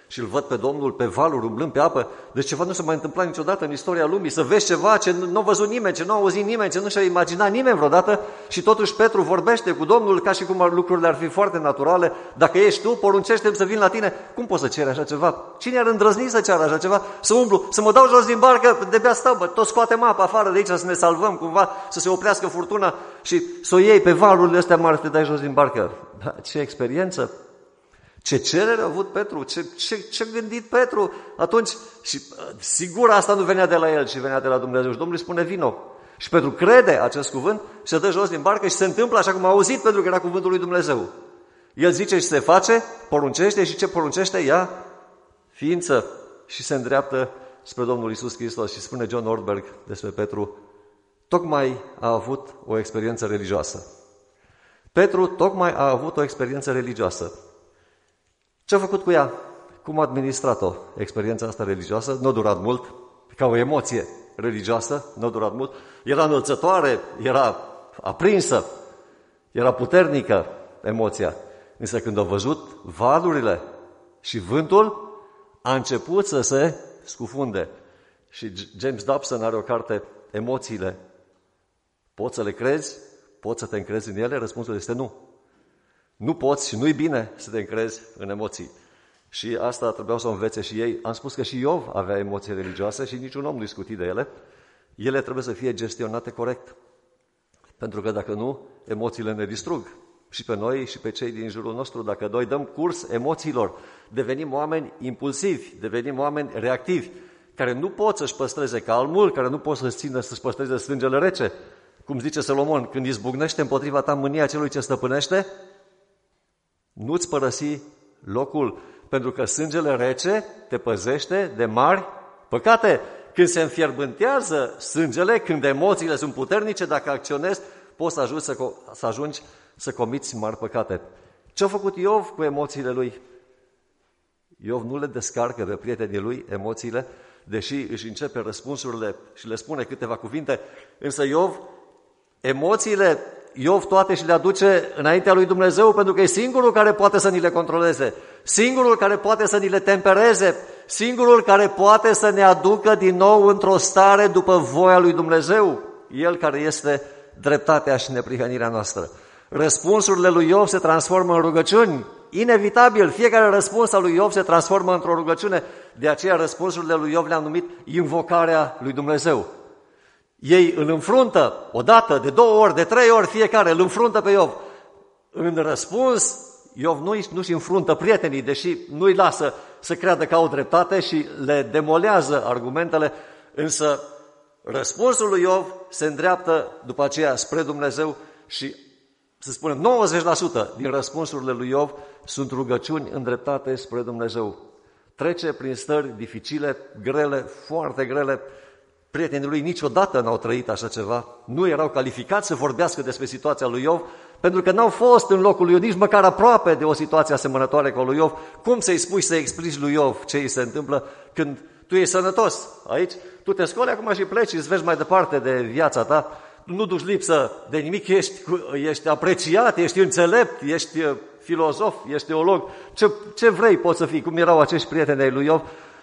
și îl văd pe Domnul pe valuri, umblând pe apă. Deci ceva nu s-a mai întâmplat niciodată în istoria lumii, să vezi ceva ce nu a văzut nimeni, ce nu a auzit nimeni, ce nu și-a imaginat nimeni vreodată și totuși Petru vorbește cu Domnul ca și cum lucrurile ar fi foarte naturale. Dacă ești tu, poruncește-mi să vin la tine. Cum poți să ceri așa ceva? Cine ar îndrăzni să ceară așa ceva? Să umblu, să mă dau jos din barcă, de-abia stau, bă, tot scoatem apă afară de aici să ne salvăm cumva, să se oprească furtuna și să o iei pe valurile astea mari să te dai jos din barcă. Da, ce experiență! Ce cerere a avut Petru, ce, ce, ce gândit Petru atunci. Și sigur asta nu venea de la el, ci venea de la Dumnezeu. Și Domnul îi spune vino. Și Petru crede acest cuvânt și se dă jos din barcă și se întâmplă așa cum a auzit pentru că era cuvântul lui Dumnezeu. El zice și se face, poruncește și ce poruncește? Ia ființă și se îndreaptă spre Domnul Iisus Hristos. Și spune John Ortberg despre Petru, tocmai a avut o experiență religioasă. Petru tocmai a avut o experiență religioasă. Ce a făcut cu ea? Cum a administrat-o? Experiența asta religioasă nu a durat mult, ca o emoție religioasă, nu a durat mult. Era înălțătoare, era aprinsă, era puternică emoția. Însă când a văzut valurile și vântul, a început să se scufunde. Și James Dobson are o carte, Emoțiile. Poți să le crezi? Poți să te încrezi în ele? Răspunsul este nu. Nu poți și nu-i bine să te încrezi în emoții. Și asta trebuiau să o învețe și ei. Am spus că și Iov avea emoții religioase și niciun om nu-i scutit de ele. Ele trebuie să fie gestionate corect. Pentru că dacă nu, emoțiile ne distrug. Și pe noi și pe cei din jurul nostru. Dacă noi dăm curs emoțiilor, devenim oameni impulsivi, devenim oameni reactivi, care nu pot să-și păstreze calmul, care nu pot să-și țină să-și păstreze sângele rece. Cum zice Solomon, când izbucnește împotriva ta mânia celui ce stăpânește, nu-ți părăsi locul, pentru că sângele rece te păzește de mari păcate. Când se înfierbântează sângele, când emoțiile sunt puternice, dacă acționezi, poți să ajungi să, să, ajungi să comiți mari păcate. Ce a făcut Iov cu emoțiile lui? Iov nu le descarcă pe prietenii lui emoțiile, deși își începe răspunsurile și le spune câteva cuvinte, însă Iov, emoțiile, Iov toate și le aduce înaintea lui Dumnezeu, pentru că e singurul care poate să ni le controleze, singurul care poate să ni le tempereze, singurul care poate să ne aducă din nou într-o stare după voia lui Dumnezeu, El care este dreptatea și neprihănirea noastră. Răspunsurile lui Iov se transformă în rugăciuni, inevitabil, fiecare răspuns al lui Iov se transformă într-o rugăciune, de aceea răspunsurile lui Iov le-am numit invocarea lui Dumnezeu. Ei îl înfruntă o dată, de două ori, de trei ori, fiecare îl înfruntă pe Iov. În răspuns, Iov nu, nu-și înfruntă prietenii, deși nu-i lasă să creadă că au dreptate și le demolează argumentele, însă răspunsul lui Iov se îndreaptă după aceea spre Dumnezeu și, să spunem, nouăzeci la sută din răspunsurile lui Iov sunt rugăciuni îndreptate spre Dumnezeu. Trece prin stări dificile, grele, foarte grele. Prietenii lui niciodată n-au trăit așa ceva, nu erau calificați să vorbească despre situația lui Iov, pentru că n-au fost în locul lui Iov, nici măcar aproape de o situație asemănătoare cu lui Iov. Cum să-i spui să explici lui Iov ce îi se întâmplă când tu ești sănătos aici? Tu te scoli acum și pleci și îți vezi mai departe de viața ta, nu duci lipsă de nimic, ești, ești apreciat, ești înțelept, ești filozof, ești teolog, ce, ce vrei poți să fii, cum erau acești prieteni ai lui Iov.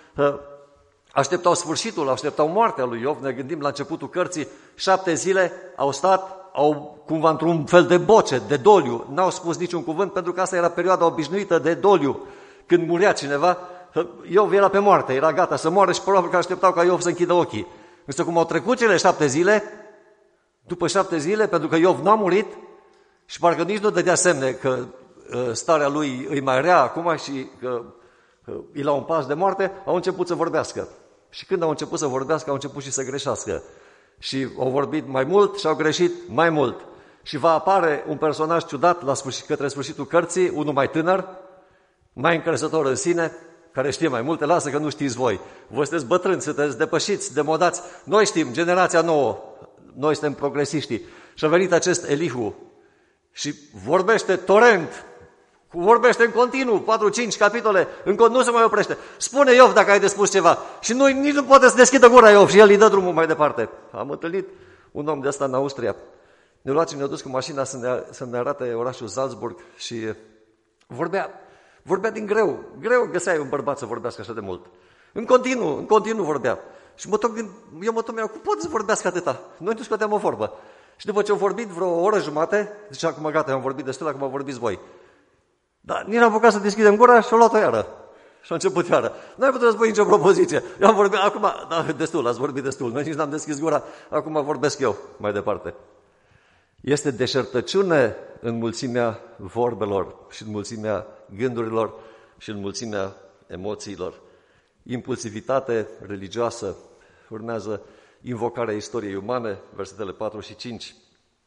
Așteptau sfârșitul, așteptau moartea lui Iov, ne gândim la începutul cărții, șapte zile au stat, au cumva într-un fel de boce, de doliu, n-au spus niciun cuvânt, pentru că asta era perioada obișnuită de doliu. Când murea cineva, Iov era pe moarte, era gata să moară și probabil că așteptau ca Iov să închidă ochii. Însă cum au trecut cele șapte zile, după șapte zile, pentru că Iov n-a murit și parcă nici nu dădea semne că starea lui îi mai rea acum și că e la un pas de moarte, au început să vorbească. Și când au început să vorbească, au început și să greșească. Și au vorbit mai mult și au greșit mai mult. Și va apare un personaj ciudat la sfârșit, către sfârșitul cărții, unul mai tânăr, mai încrezător în sine, care știe mai multe, lasă că nu știți voi. Voi sunteți bătrâni, sunteți depășiți, demodați. Noi știm, generația nouă, noi suntem progresiștii. Și a venit acest Elihu și vorbește torent, vorbește în continuu, patru cinci capitole, încă nu se mai oprește. Spune Iov dacă ai de spus ceva. Și nu, nici nu poate să deschidă gura Iov și el îi dă drumul mai departe. Am întâlnit un om de ăsta în Austria. Ne-a luat și ne-a dus cu mașina să ne, să ne arate orașul Salzburg și vorbea, Vorbea din greu. Greu găseai un bărbat să vorbească așa de mult. În continuu, în continuu vorbea. Și mă tot, eu mă tot mirau, cum poate să vorbească atâta? Noi nu scoateam o vorbă. Și după ce au vorbit vreo o oră jumate, zicea, acum gata, am vorbit destul, acum vorbiți voi. Dar nici n-am apucat să deschidem gura și au luat-o iară. Și a început iară. Nu ai putut să spui nicio propoziție. Eu am vorbit, acum, da, destul, ați vorbit destul. Noi nici n-am deschis gura, acum vorbesc eu mai departe. Este deșertăciune în mulțimea vorbelor și în mulțimea gândurilor și în mulțimea emoțiilor. Impulsivitate religioasă. Urmează invocarea istoriei umane, versetele patru și cinci.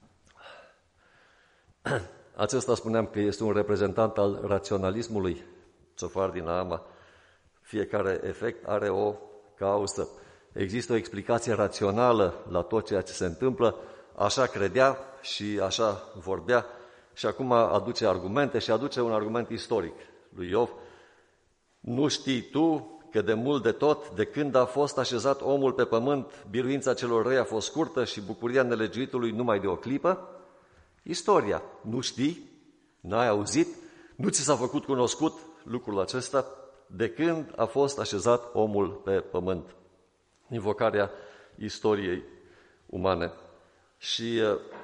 Acesta spuneam că este un reprezentant al raționalismului, Țofar din Naama. Fiecare efect are o cauză. Există o explicație rațională la tot ceea ce se întâmplă, așa credea și așa vorbea și acum aduce argumente și aduce un argument istoric lui Iov. Nu știi tu că de mult de tot, de când a fost așezat omul pe pământ, biruința celor răi a fost scurtă și bucuria nelegiuitului numai de o clipă? Istoria. Nu știi? N-ai auzit? Nu ți s-a făcut cunoscut lucrul acesta? De când a fost așezat omul pe pământ? Invocarea istoriei umane. Și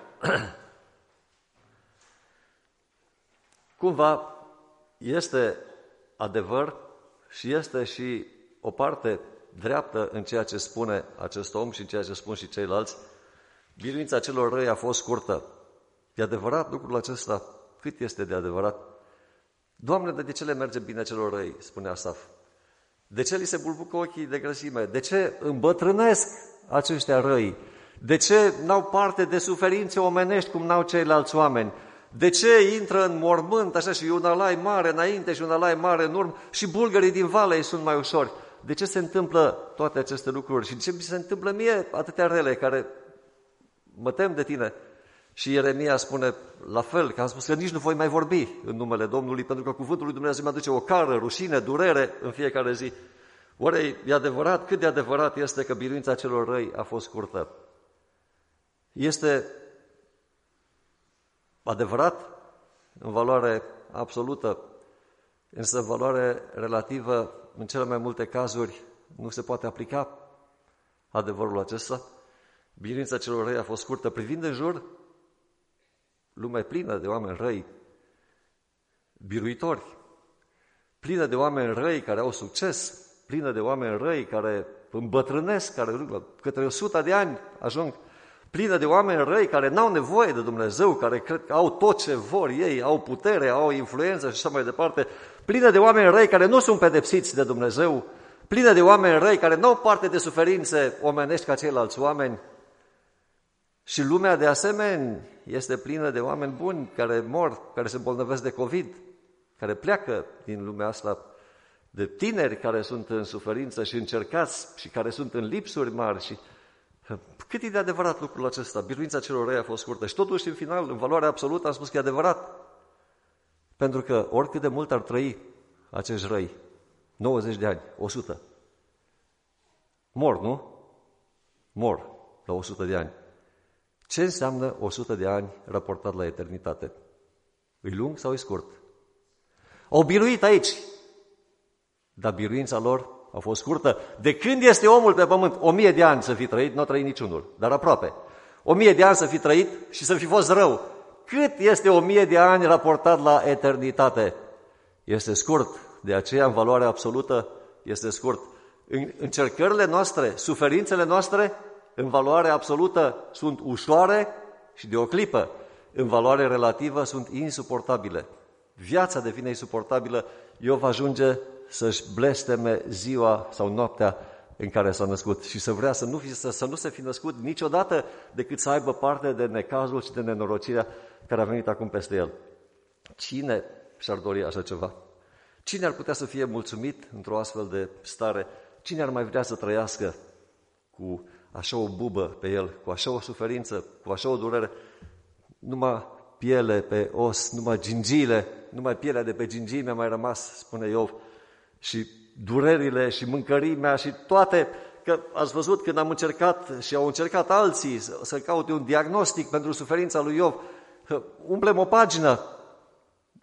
cumva este adevăr și este și o parte dreaptă în ceea ce spune acest om și în ceea ce spun și ceilalți. Biruința celor răi a fost scurtă. E adevărat lucrul acesta? Cât este de adevărat? Doamne, de ce le merge bine celor răi? Spune Asaf. De ce li se bulbucă ochii de grăsime? De ce îmbătrânesc aceștia răi? De ce n-au parte de suferințe omenești cum n-au ceilalți oameni? De ce intră în mormânt așa și un alai mare înainte și un alai mare în urmă și bulgării din vale îi sunt mai ușori? De ce se întâmplă toate aceste lucruri? Și de ce mi se întâmplă mie atâtea rele care mă tem de tine? Și Ieremia spune la fel, că am spus că nici nu voi mai vorbi în numele Domnului, pentru că cuvântul lui Dumnezeu mi-aduce o cară, rușine, durere în fiecare zi. Oare e adevărat? Cât de adevărat este că biruința celor răi a fost scurtă? Este adevărat în valoare absolută, însă în valoare relativă, în cele mai multe cazuri, nu se poate aplica adevărul acesta. Biruința celor răi a fost scurtă. Privind în jur, lumea e plină de oameni răi, biruitori, plină de oameni răi care au succes, plină de oameni răi care îmbătrânesc, care către o sută de ani ajung, plină de oameni răi care n-au nevoie de Dumnezeu, care cred că au tot ce vor ei, au putere, au influență și așa mai departe, plină de oameni răi care nu sunt pedepsiți de Dumnezeu, plină de oameni răi care nu au parte de suferințe omenești ca ceilalți oameni. Și lumea de asemenea este plină de oameni buni care mor, care se îmbolnăvesc de COVID, care pleacă din lumea asta, de tineri care sunt în suferință și încercați și care sunt în lipsuri mari. Și cât e de adevărat lucrul acesta? Biruința celor răi a fost scurtă. Și totuși, în final, în valoare absolută, am spus că e adevărat. Pentru că oricât de mult ar trăi acești răi, nouăzeci de ani, o sută, mor, nu? Mor la o sută de ani. Ce înseamnă o sută de ani raportat la eternitate? E lung sau e scurt? Au biruit aici, dar biruința lor a fost scurtă. De când este omul pe pământ? O mie de ani să fi trăit, nu a trăit niciunul, dar aproape. O mie de ani să fi trăit și să fi fost rău. Cât este o mie de ani raportat la eternitate? Este scurt, de aceea în valoare absolută este scurt. Încercările noastre, suferințele noastre, în valoare absolută sunt ușoare și de o clipă. În valoare relativă sunt insuportabile. Viața devine insuportabilă. Iov ajunge să-și blesteme ziua sau noaptea în care s-a născut și să vrea să nu, fi, să, să nu se fi născut niciodată decât să aibă parte de necazul și de nenorocirea care a venit acum peste el. Cine și-ar dori așa ceva? Cine ar putea să fie mulțumit într-o astfel de stare? Cine ar mai vrea să trăiască cu așa o bubă pe el, cu așa o suferință, cu așa o durere? Numai piele pe os, numai gingiile, numai pielea de pe gingii mi-a mai rămas, spune Iov, și durerile și mâncărimea și toate, că ați văzut când am încercat și au încercat alții să, să caute un diagnostic pentru suferința lui Iov, umplem o pagină,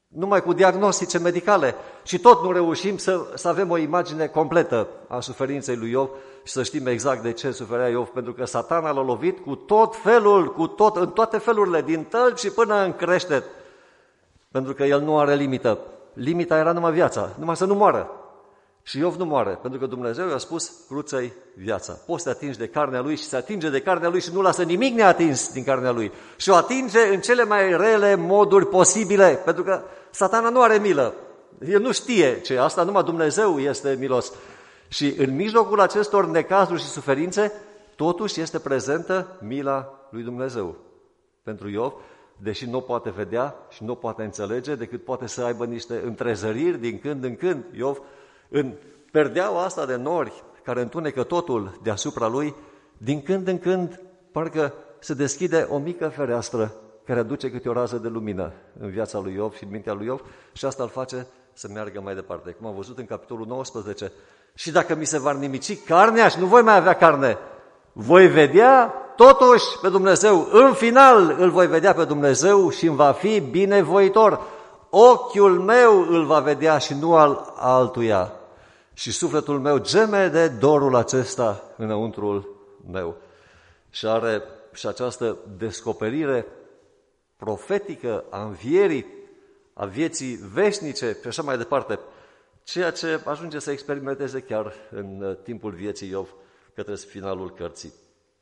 numai cu diagnostice medicale și tot nu reușim să, să avem o imagine completă a suferinței lui Iov și să știm exact de ce suferea Iov, pentru că Satana l-a lovit cu tot felul, cu tot, în toate felurile, din tălpi și până în creștet, pentru că el nu are limită. Limita era numai viața, numai să nu moară. Și Iov nu moare, pentru că Dumnezeu i-a spus, cruță-i viața. Poți să te atingi de carnea lui și se atinge de carnea lui și nu lasă nimic neatins din carnea lui. Și o atinge în cele mai rele moduri posibile, pentru că Satana nu are milă. El nu știe ce asta, numai Dumnezeu este milos. Și în mijlocul acestor necazuri și suferințe, totuși este prezentă mila lui Dumnezeu. Pentru Iov, deși nu poate vedea și nu poate înțelege, decât poate să aibă niște întrezăriri din când în când, Iov, în perdeaua asta de nori care întunecă totul deasupra lui, din când în când parcă se deschide o mică fereastră care aduce câte o rază de lumină în viața lui Iov și în mintea lui Iov și asta îl face să meargă mai departe. Cum am văzut în capitolul nouăsprezece, și dacă mi se va nimici carnea și nu voi mai avea carne, voi vedea totuși pe Dumnezeu. În final îl voi vedea pe Dumnezeu și îmi va fi binevoitor. Ochiul meu îl va vedea și nu al altuia. Și sufletul meu geme de dorul acesta înăuntrul meu. Și are și această descoperire profetică a învierii, a vieții veșnice și așa mai departe, ceea ce ajunge să experimenteze chiar în timpul vieții Iov către finalul cărții.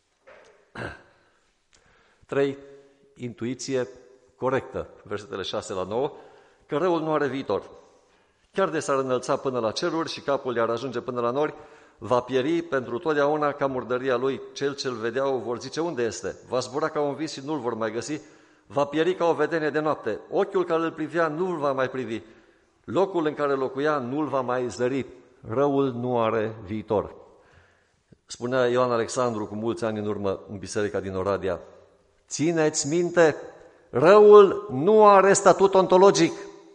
trei. Intuiție corectă, versetele șase la nouă, că răul nu are viitor. Chiar de s-ar înălța până la ceruri și capul i-ar ajunge până la nori, va pieri pentru totdeauna ca murdăria lui. Cel ce-l vedeau vor zice, unde este? Va zbura ca un vis și nu-l vor mai găsi. Va pieri ca o vedenie de noapte. Ochiul care îl privea nu-l va mai privi. Locul în care locuia nu-l va mai zări. Răul nu are viitor. Spunea Ioan Alexandru cu mulți ani în urmă în biserica din Oradea, țineți minte, răul nu are statut ontologic.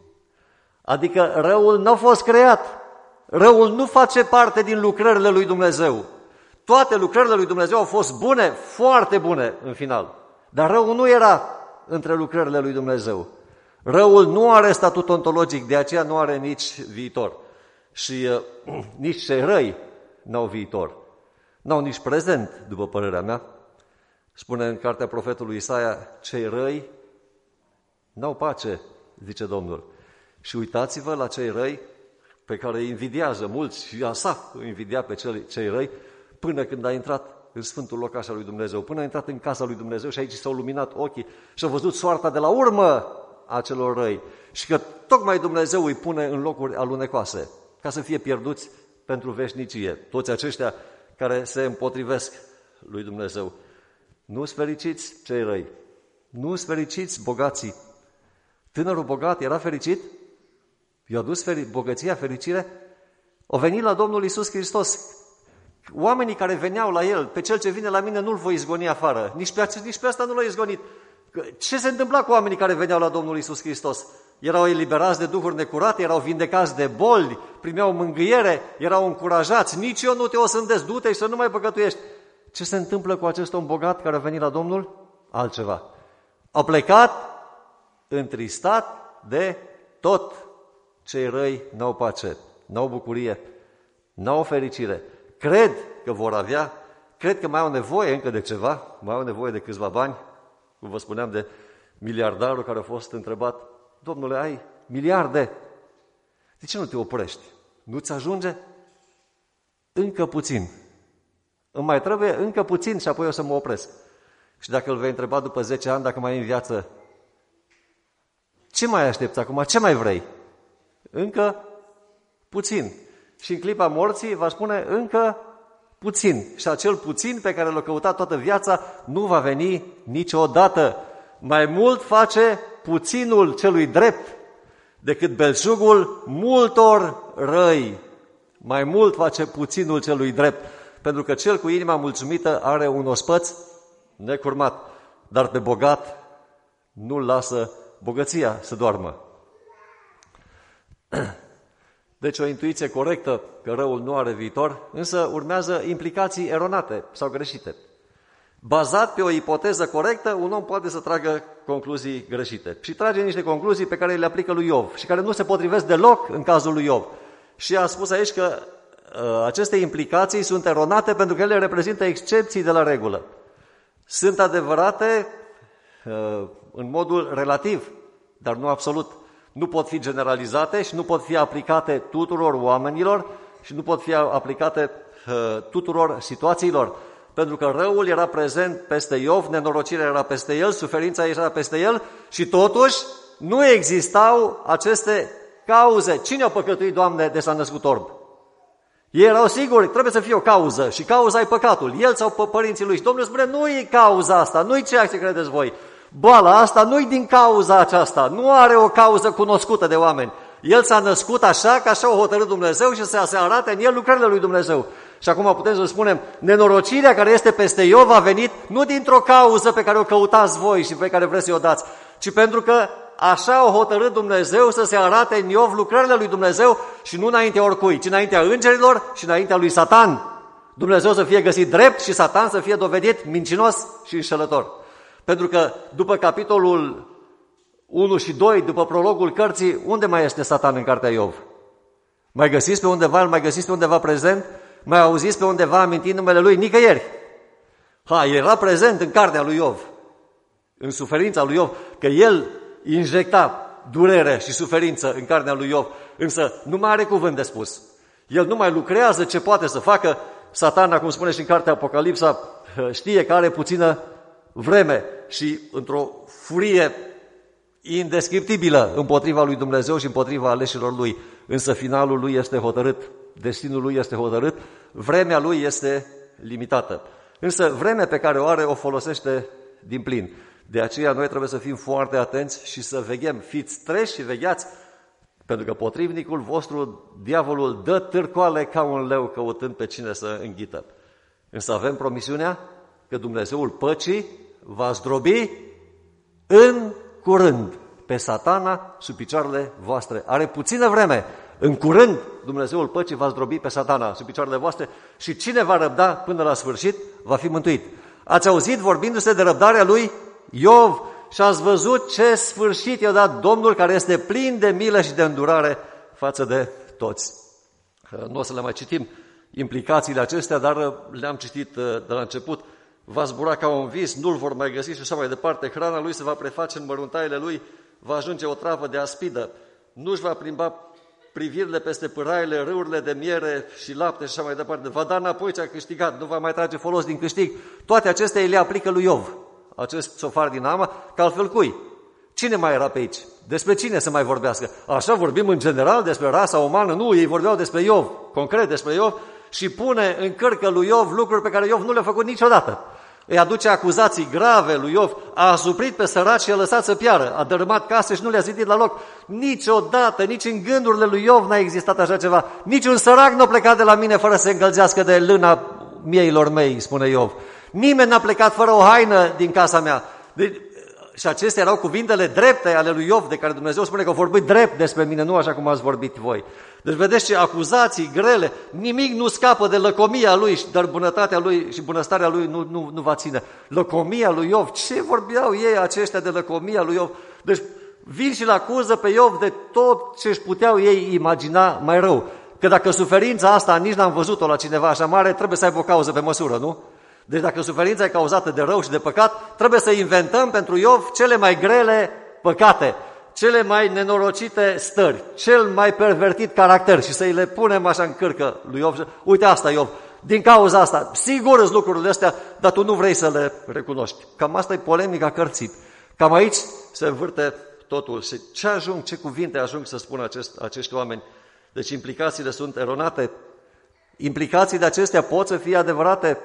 Adică răul nu a fost creat. Răul nu face parte din lucrările lui Dumnezeu. Toate lucrările lui Dumnezeu au fost bune, foarte bune în final. Dar răul nu era între lucrările lui Dumnezeu. Răul nu are statut ontologic, de aceea nu are nici viitor. Și uh, nici cei răi n-au viitor. N-au nici prezent, după părerea mea. Spune în cartea profetului Isaia, cei răi n-au pace, zice Domnul. Și uitați-vă la cei răi pe care îi invidiază mulți, și Asaf îi invidia pe cei, cei răi, până când a intrat în Sfântul Locaș al lui Dumnezeu, până a intrat în casa lui Dumnezeu și aici s-au luminat ochii și au văzut soarta de la urmă a celor răi. Și că tocmai Dumnezeu îi pune în locuri alunecoase, ca să fie pierduți pentru veșnicie. Toți aceștia care se împotrivesc lui Dumnezeu. Nu-s fericiți cei răi, nu-s fericiți bogații. Tânărul bogat era fericit? I-a dus feri- bogăția, fericire? O venit la Domnul Iisus Hristos. Oamenii care veneau la El, pe cel ce vine la mine nu-l voi izgoni afară. Nici pe, nici pe asta nu l-a izgonit. Ce se întâmpla cu oamenii care veneau la Domnul Iisus Hristos? Erau eliberați de duhuri necurate, erau vindecați de boli, primeau mângâiere, erau încurajați. Nici eu nu te osândesc, du-te și să nu mai păcătuiești. Ce se întâmplă cu acest om bogat care a venit la Domnul? Altceva. A plecat întristat de tot. Cei răi n-au pace, n-au bucurie, n-au fericire. Cred că vor avea, cred că mai au nevoie încă de ceva, mai au nevoie de câțiva bani, cum vă spuneam de miliardarul care a fost întrebat, Domnule, ai miliarde, de ce nu te oprești? Nu-ți ajunge? Încă puțin. Îmi mai trebuie încă puțin și apoi o să mă opresc. Și dacă îl vei întreba după zece ani, dacă mai e în viață, ce mai aștepți acum? Ce mai vrei? Încă puțin. Și în clipa morții va spune încă puțin. Și acel puțin pe care l-a căutat toată viața nu va veni niciodată. Mai mult face puținul celui drept decât belșugul multor răi. Mai mult face puținul celui drept. Pentru că cel cu inima mulțumită are un ospăț necurmat. Dar pe bogat nu-l lasă bogăția să doarmă. Deci o intuiție corectă că răul nu are viitor, însă urmează implicații eronate sau greșite. Bazat pe o ipoteză corectă, un om poate să tragă concluzii greșite. Și trage niște concluzii pe care le aplică lui Iov și care nu se potrivesc deloc în cazul lui Iov. Și a spus aici că uh, aceste implicații sunt eronate pentru că ele reprezintă excepții de la regulă. Sunt adevărate uh, în modul relativ, dar nu absolut. Nu pot fi generalizate și nu pot fi aplicate tuturor oamenilor și nu pot fi aplicate uh, tuturor situațiilor. Pentru că răul era prezent peste Iov, nenorocirea era peste el, suferința era peste el și totuși nu existau aceste cauze. Cine a păcătuit, Doamne, de s-a născut orb? Ei erau siguri, trebuie să fie o cauză și cauza e păcatul. El sau părinții lui. Și Domnul spune, nu e cauza asta, nu e ceea ce credeți voi. Boala asta nu e din cauza aceasta, nu are o cauză cunoscută de oameni. El s-a născut așa, că așa o hotărât Dumnezeu și să se arate în el lucrările lui Dumnezeu. Și acum putem să spunem, nenorocirea care este peste Iov a venit nu dintr-o cauză pe care o căutați voi și pe care vreți să o dați, ci pentru că așa o hotărât Dumnezeu să se arate în Iov lucrările lui Dumnezeu și nu înaintea oricui, ci înaintea îngerilor și înaintea lui Satan. Dumnezeu să fie găsit drept și Satan să fie dovedit mincinos și înșelător. Pentru că după capitolul unu și doi, după prologul cărții, unde mai este Satan în cartea Iov? Mai găsiți pe undeva, îl mai găsiți pe undeva prezent? Mai auziți pe undeva amintind numele lui? Nicăieri. Ha, era prezent în cartea lui Iov, în suferința lui Iov, că el injecta durere și suferință în carnea lui Iov, însă nu mai are cuvânt de spus. El nu mai lucrează ce poate să facă. Satana, cum spune și în cartea Apocalipsa, știe că are puțină vreme și într-o furie indescriptibilă împotriva lui Dumnezeu și împotriva aleșilor lui. Însă finalul lui este hotărât, destinul lui este hotărât, vremea lui este limitată. Însă vremea pe care o are o folosește din plin. De aceea noi trebuie să fim foarte atenți și să veghem. Fiți treji și vegheați, pentru că potrivnicul vostru, diavolul, dă târcoale ca un leu căutând pe cine să înghită. Însă avem promisiunea că Dumnezeul păcii va zdrobi în curând pe Satana sub picioarele voastre. Are puțină vreme. În curând Dumnezeul păcii va zdrobi pe Satana sub picioarele voastre și cine va răbda până la sfârșit va fi mântuit. Ați auzit vorbindu-se de răbdarea lui Iov și ați văzut ce sfârșit i-a dat Domnul, care este plin de milă și de îndurare față de toți. Nu o să le mai citim implicațiile acestea, dar le-am citit de la început. Va zbura ca un vis, nu-l vor mai găsi și așa mai departe. Hrana lui se va preface în măruntaiele lui, va ajunge o travă de aspidă. Nu-și va plimba privirile peste pâraiele, râurile de miere și lapte și așa mai departe. Va da înapoi ce a câștigat, nu va mai trage folos din câștig. Toate acestea îi le aplică lui Iov, acest sofar din Ama, că altfel cui? Cine mai era pe aici? Despre cine să mai vorbească? Așa vorbim în general despre rasa umană? Nu, ei vorbeau despre Iov, concret despre Iov, și pune în cărcă lui Iov lucruri pe care Iov nu le-a făcut niciodată. Îi aduce acuzații grave lui Iov, a asuprit pe săraci și a lăsat să piară, a dărâmat case și nu le-a zidit la loc. Niciodată, nici în gândurile lui Iov n-a existat așa ceva. Niciun sărac nu a plecat de la mine fără să se încălzească de lâna mieilor mei, spune Iov. Nimeni n-a plecat fără o haină din casa mea. Deci, și acestea erau cuvintele drepte ale lui Iov, de care Dumnezeu spune că a vorbit drept despre mine, nu așa cum ați vorbit voi. Deci vedeți ce acuzații grele, nimic nu scapă de lăcomia lui, dar bunătatea lui și bunăstarea lui nu, nu, nu va ține. Lăcomia lui Iov, ce vorbeau ei aceștia de lăcomia lui Iov? Deci vin și-l acuză pe Iov de tot ce își puteau ei imagina mai rău. Că dacă suferința asta nici n-am văzut-o la cineva așa mare, trebuie să aibă o cauză pe măsură, nu? Deci dacă suferința e cauzată de rău și de păcat, trebuie să inventăm pentru Iov cele mai grele păcate, cele mai nenorocite stări, cel mai pervertit caracter și să-i le punem așa în cârcă lui Iov. Uite asta, Iov, din cauza asta, sigur sunt lucrurile astea, dar tu nu vrei să le recunoști. Cam asta e polemica cărții. Cam aici se învârte totul. Și ce ajung, ce cuvinte ajung să spună acest, acești oameni? Deci implicațiile sunt eronate. Implicațiile acestea pot să fie adevărate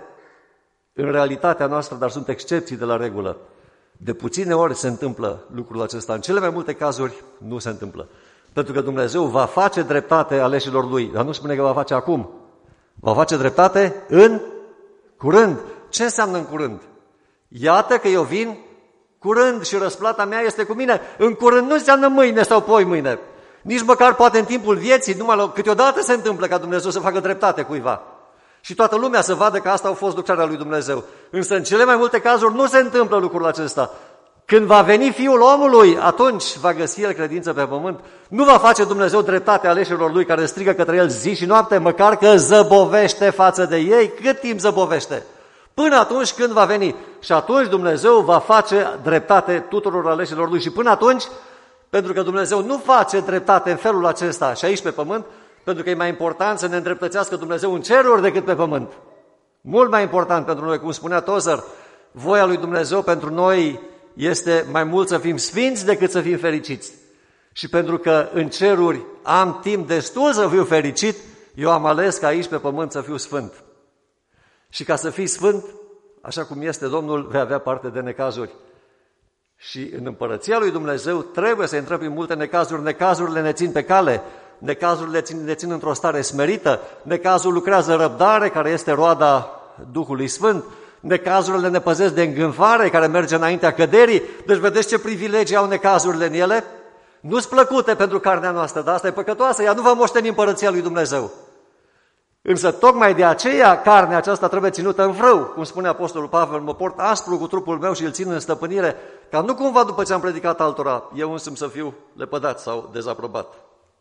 în realitatea noastră, dar sunt excepții de la regulă. De puține ori se întâmplă lucrul acesta. În cele mai multe cazuri nu se întâmplă. Pentru că Dumnezeu va face dreptate aleșilor lui, dar nu spune că va face acum. Va face dreptate în curând. Ce înseamnă în curând? Iată că eu vin curând și răsplata mea este cu mine. În curând nu înseamnă mâine sau poi mâine. Nici măcar poate în timpul vieții, numai câteodată se întâmplă ca Dumnezeu să facă dreptate cuiva. Și toată lumea să vadă că asta a fost lucrarea lui Dumnezeu. Însă în cele mai multe cazuri nu se întâmplă lucrul acesta. Când va veni Fiul omului, atunci va găsi el credință pe pământ. Nu va face Dumnezeu dreptate aleșilor lui care strigă către el zi și noapte, măcar că zăbovește față de ei. Cât timp zăbovește? Până atunci când va veni. Și atunci Dumnezeu va face dreptate tuturor aleșilor lui. Și până atunci, pentru că Dumnezeu nu face dreptate în felul acesta și aici pe pământ, pentru că e mai important să ne îndreptățească Dumnezeu în ceruri decât pe pământ. Mult mai important pentru noi, cum spunea Tozer, voia lui Dumnezeu pentru noi este mai mult să fim sfinți decât să fim fericiți. Și pentru că în ceruri am timp destul să fiu fericit, eu am ales ca aici pe pământ să fiu sfânt. Și ca să fii sfânt, așa cum este Domnul, vei avea parte de necazuri. Și în împărăția lui Dumnezeu trebuie să intrăm prin multe necazuri. Necazurile ne țin pe cale, necazurile ne țin într-o stare smerită, necazul lucrează răbdare, care este roada Duhului Sfânt, necazurile ne păzesc de îngânfare, care merge înaintea căderii. Deci vedeți ce privilegii au necazurile în ele? Nu-s plăcute pentru carnea noastră, dar asta e păcătoasă, ea nu va moșteni împărăția lui Dumnezeu. Însă tocmai de aceea carnea aceasta trebuie ținută în frâu, cum spune Apostolul Pavel, mă port aspru cu trupul meu și îl țin în stăpânire, ca nu cumva după ce am predicat altora, eu însumi să fiu lepădat sau dezaprobat.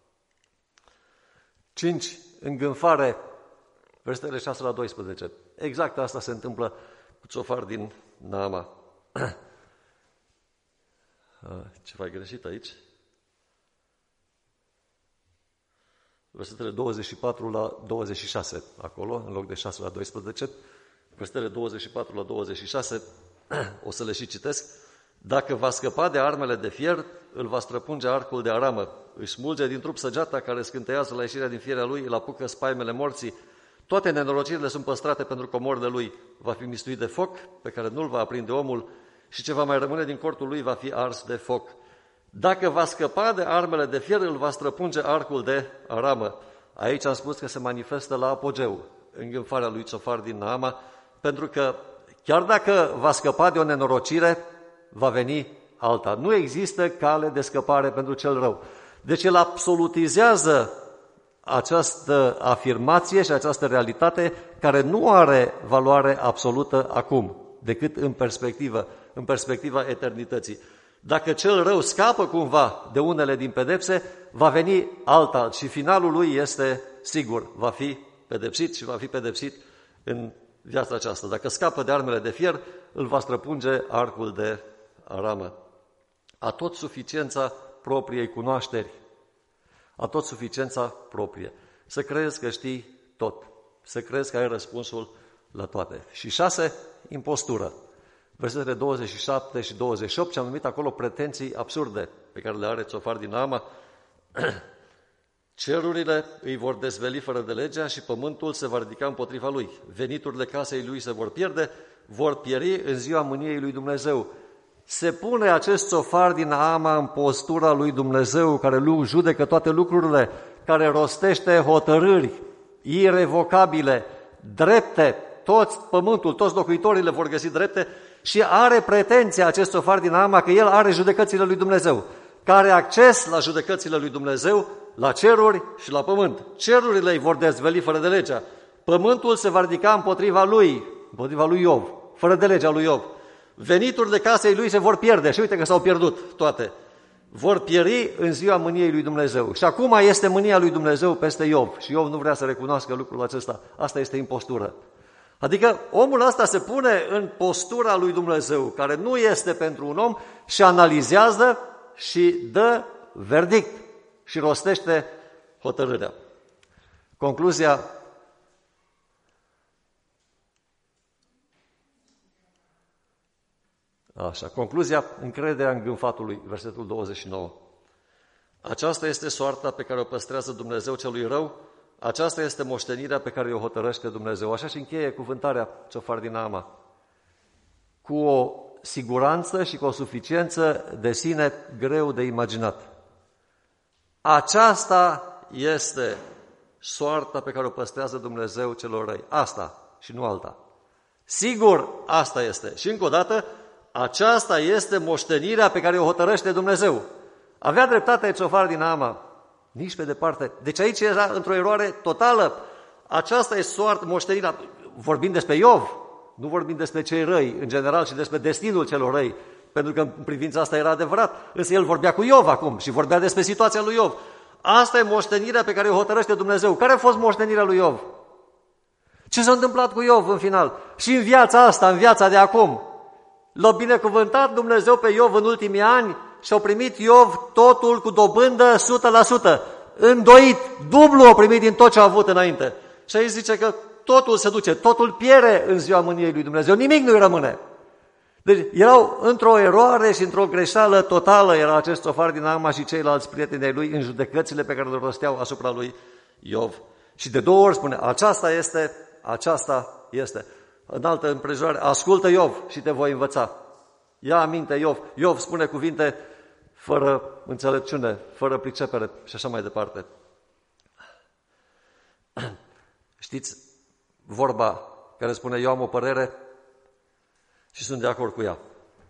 cinci. Îngânfare, versetele șase la doisprezece. Exact asta se întâmplă cu Țofar din Naama. Ceva e greșit aici. Versetele douăzeci și patru la douăzeci și șase, acolo, în loc de șase la doisprezece. Versetele douăzeci și patru la douăzeci și șase, o să le și citesc. Dacă va scăpa de armele de fier, îl va străpunge arcul de aramă, își smulge din trup săgeata care scânteiază la ieșirea din firea lui, îl apucă spaimele morții. Toate nenorocirile sunt păstrate pentru comorile lui. Va fi mistuit de foc, pe care nu-l va aprinde omul, și ce va mai rămâne din cortul lui va fi ars de foc. Dacă va scăpa de armele de fier, îl va străpunge arcul de aramă. Aici am spus că se manifestă la apogeu îngânfarea lui Țofar din Naama, pentru că chiar dacă va scăpa de o nenorocire, va veni alta. Nu există cale de scăpare pentru cel rău. Deci el absolutizează această afirmație și această realitate care nu are valoare absolută acum, decât în perspectivă, în perspectiva eternității. Dacă cel rău scapă cumva de unele din pedepse, va veni alta și finalul lui este sigur, va fi pedepsit și va fi pedepsit în viața aceasta. Dacă scapă de armele de fier, îl va străpunge arcul de aramă. A tot suficiența propriei cunoașteri, a tot suficiența proprie. Să crezi că știi tot, să crezi că ai răspunsul la toate. Și șase, impostură. Versetele douăzeci și șapte și douăzeci și opt, și am numit acolo pretenții absurde pe care le are Țofar din Naama. Cerurile îi vor dezveli fără de legea și pământul se va ridica împotriva lui. Veniturile casei lui se vor pierde, vor pieri în ziua mâniei lui Dumnezeu. Se pune acest Țofar din Naama în postura lui Dumnezeu, care judecă toate lucrurile, care rostește hotărâri irevocabile, drepte, toți pământul, toți locuitorii le vor găsi drepte și are pretenția acest Țofar din Naama că el are judecățile lui Dumnezeu, care are acces la judecățile lui Dumnezeu, la ceruri și la pământ. Cerurile îi vor dezveli fără de legea. Pământul se va ridica împotriva lui, împotriva lui Iov, fără de legea lui Iov. Veniturile casei lui se vor pierde și uite că s-au pierdut toate. Vor pieri în ziua mâniei lui Dumnezeu. Și acum este mânia lui Dumnezeu peste Iov și Iov nu vrea să recunoască lucrul acesta. Asta este impostură. Adică omul ăsta se pune în postura lui Dumnezeu, care nu este pentru un om, și analizează și dă verdict și rostește hotărârea. Concluzia: Așa, concluzia, încrederea în îngânfatului, versetul douăzeci și nouă. Aceasta este soarta pe care o păstrează Dumnezeu celui rău, aceasta este moștenirea pe care o hotărăște Dumnezeu. Așa și încheie cuvântarea Țofar din Naama, cu o siguranță și cu o suficiență de sine greu de imaginat. Aceasta este soarta pe care o păstrează Dumnezeu celor răi. Asta și nu alta. Sigur, asta este. Și încă o dată, aceasta este moștenirea pe care o hotărăște Dumnezeu. Avea dreptate Țofar din Naama, nici pe departe. Deci aici era într-o eroare totală. Aceasta e soartă, moștenirea. Vorbim despre Iov, nu vorbim despre cei răi, în general, ci despre destinul celor răi. Pentru că în privința asta era adevărat. Însă el vorbea cu Iov acum și vorbea despre situația lui Iov. Asta e moștenirea pe care o hotărăște Dumnezeu. Care a fost moștenirea lui Iov? Ce s-a întâmplat cu Iov în final? Și în viața asta, în viața de acum. L-a binecuvântat Dumnezeu pe Iov în ultimii ani și a primit Iov totul cu dobândă o sută la sută. Îndoit, dublu a primit din tot ce a avut înainte. Și aici zice că totul se duce, totul pierde în ziua mâniei lui Dumnezeu. Nimic nu-i rămâne. Deci erau într-o eroare și într-o greșeală totală, era acest Tsofar din Naama și ceilalți prieteni ai lui în judecățile pe care le rosteau asupra lui Iov. Și de două ori spune, aceasta este, aceasta este. În altă împrejurare, ascultă Iov și te voi învăța. Ia aminte Iov. Iov spune cuvinte fără înțelepciune, fără pricepere și așa mai departe. Știți vorba care spune, eu am o părere și sunt de acord cu ea.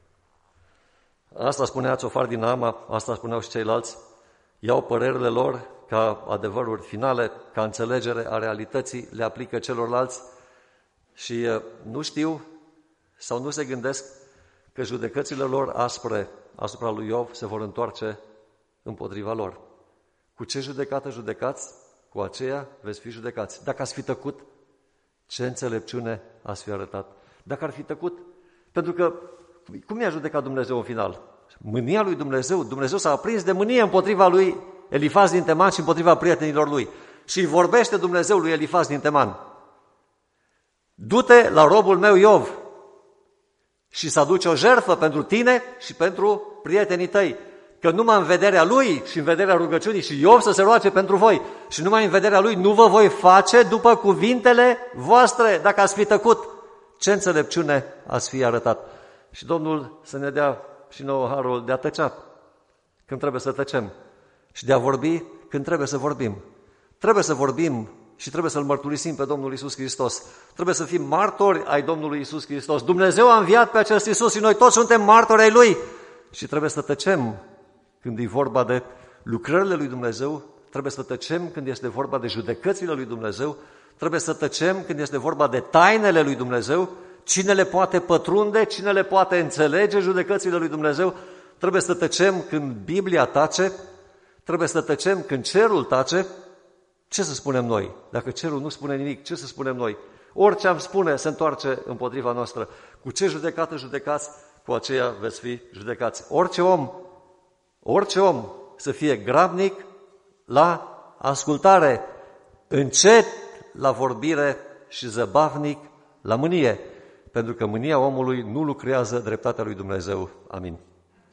Asta spunea Tsofar din Naama, asta spuneau și ceilalți. Iau părerile lor ca adevăruri finale, ca înțelegere a realității, le aplică celorlalți și nu știu sau nu se gândesc că judecățile lor aspre asupra lui Iov se vor întoarce împotriva lor. Cu ce judecată judecați? Cu aceea veți fi judecați. Dacă ați fi tăcut, ce înțelepciune ați fi arătat? Dacă ar fi tăcut, pentru că cum i-a judecat Dumnezeu în final? Mânia lui Dumnezeu, Dumnezeu s-a aprins de mânie împotriva lui Elifaz din Teman și împotriva prietenilor lui. Și îi vorbește Dumnezeu lui Elifaz din Teman. Du-te la robul meu Iov și să aduci o jertfă pentru tine și pentru prietenii tăi. Că numai în vederea lui și în vederea rugăciunii și Iov să se roage pentru voi și numai în vederea lui nu vă voi face după cuvintele voastre dacă ați fi tăcut. Ce înțelepciune ați fi arătat. Și Domnul să ne dea și nouă harul de a tăcea când trebuie să tăcem și de a vorbi când trebuie să vorbim. Trebuie să vorbim și trebuie să-L mărturisim pe Domnul Iisus Hristos. Trebuie să fim martori ai Domnului Iisus Hristos. Dumnezeu a înviat pe acest Iisus și noi toți suntem martori ai Lui. Și trebuie să tăcem când e vorba de lucrările lui Dumnezeu, trebuie să tăcem când este vorba de judecățile lui Dumnezeu, trebuie să tăcem când este vorba de tainele lui Dumnezeu, cine le poate pătrunde, cine le poate înțelege judecățile lui Dumnezeu, trebuie să tăcem când Biblia tace, trebuie să tăcem când cerul tace. Ce să spunem noi? Dacă cerul nu spune nimic, ce să spunem noi? Orice am spune se întoarce împotriva noastră. Cu ce judecată judecați, cu aceea veți fi judecați. Orice om, orice om să fie grabnic la ascultare, încet la vorbire și zăbavnic la mânie, pentru că mânia omului nu lucrează dreptatea lui Dumnezeu. Amin.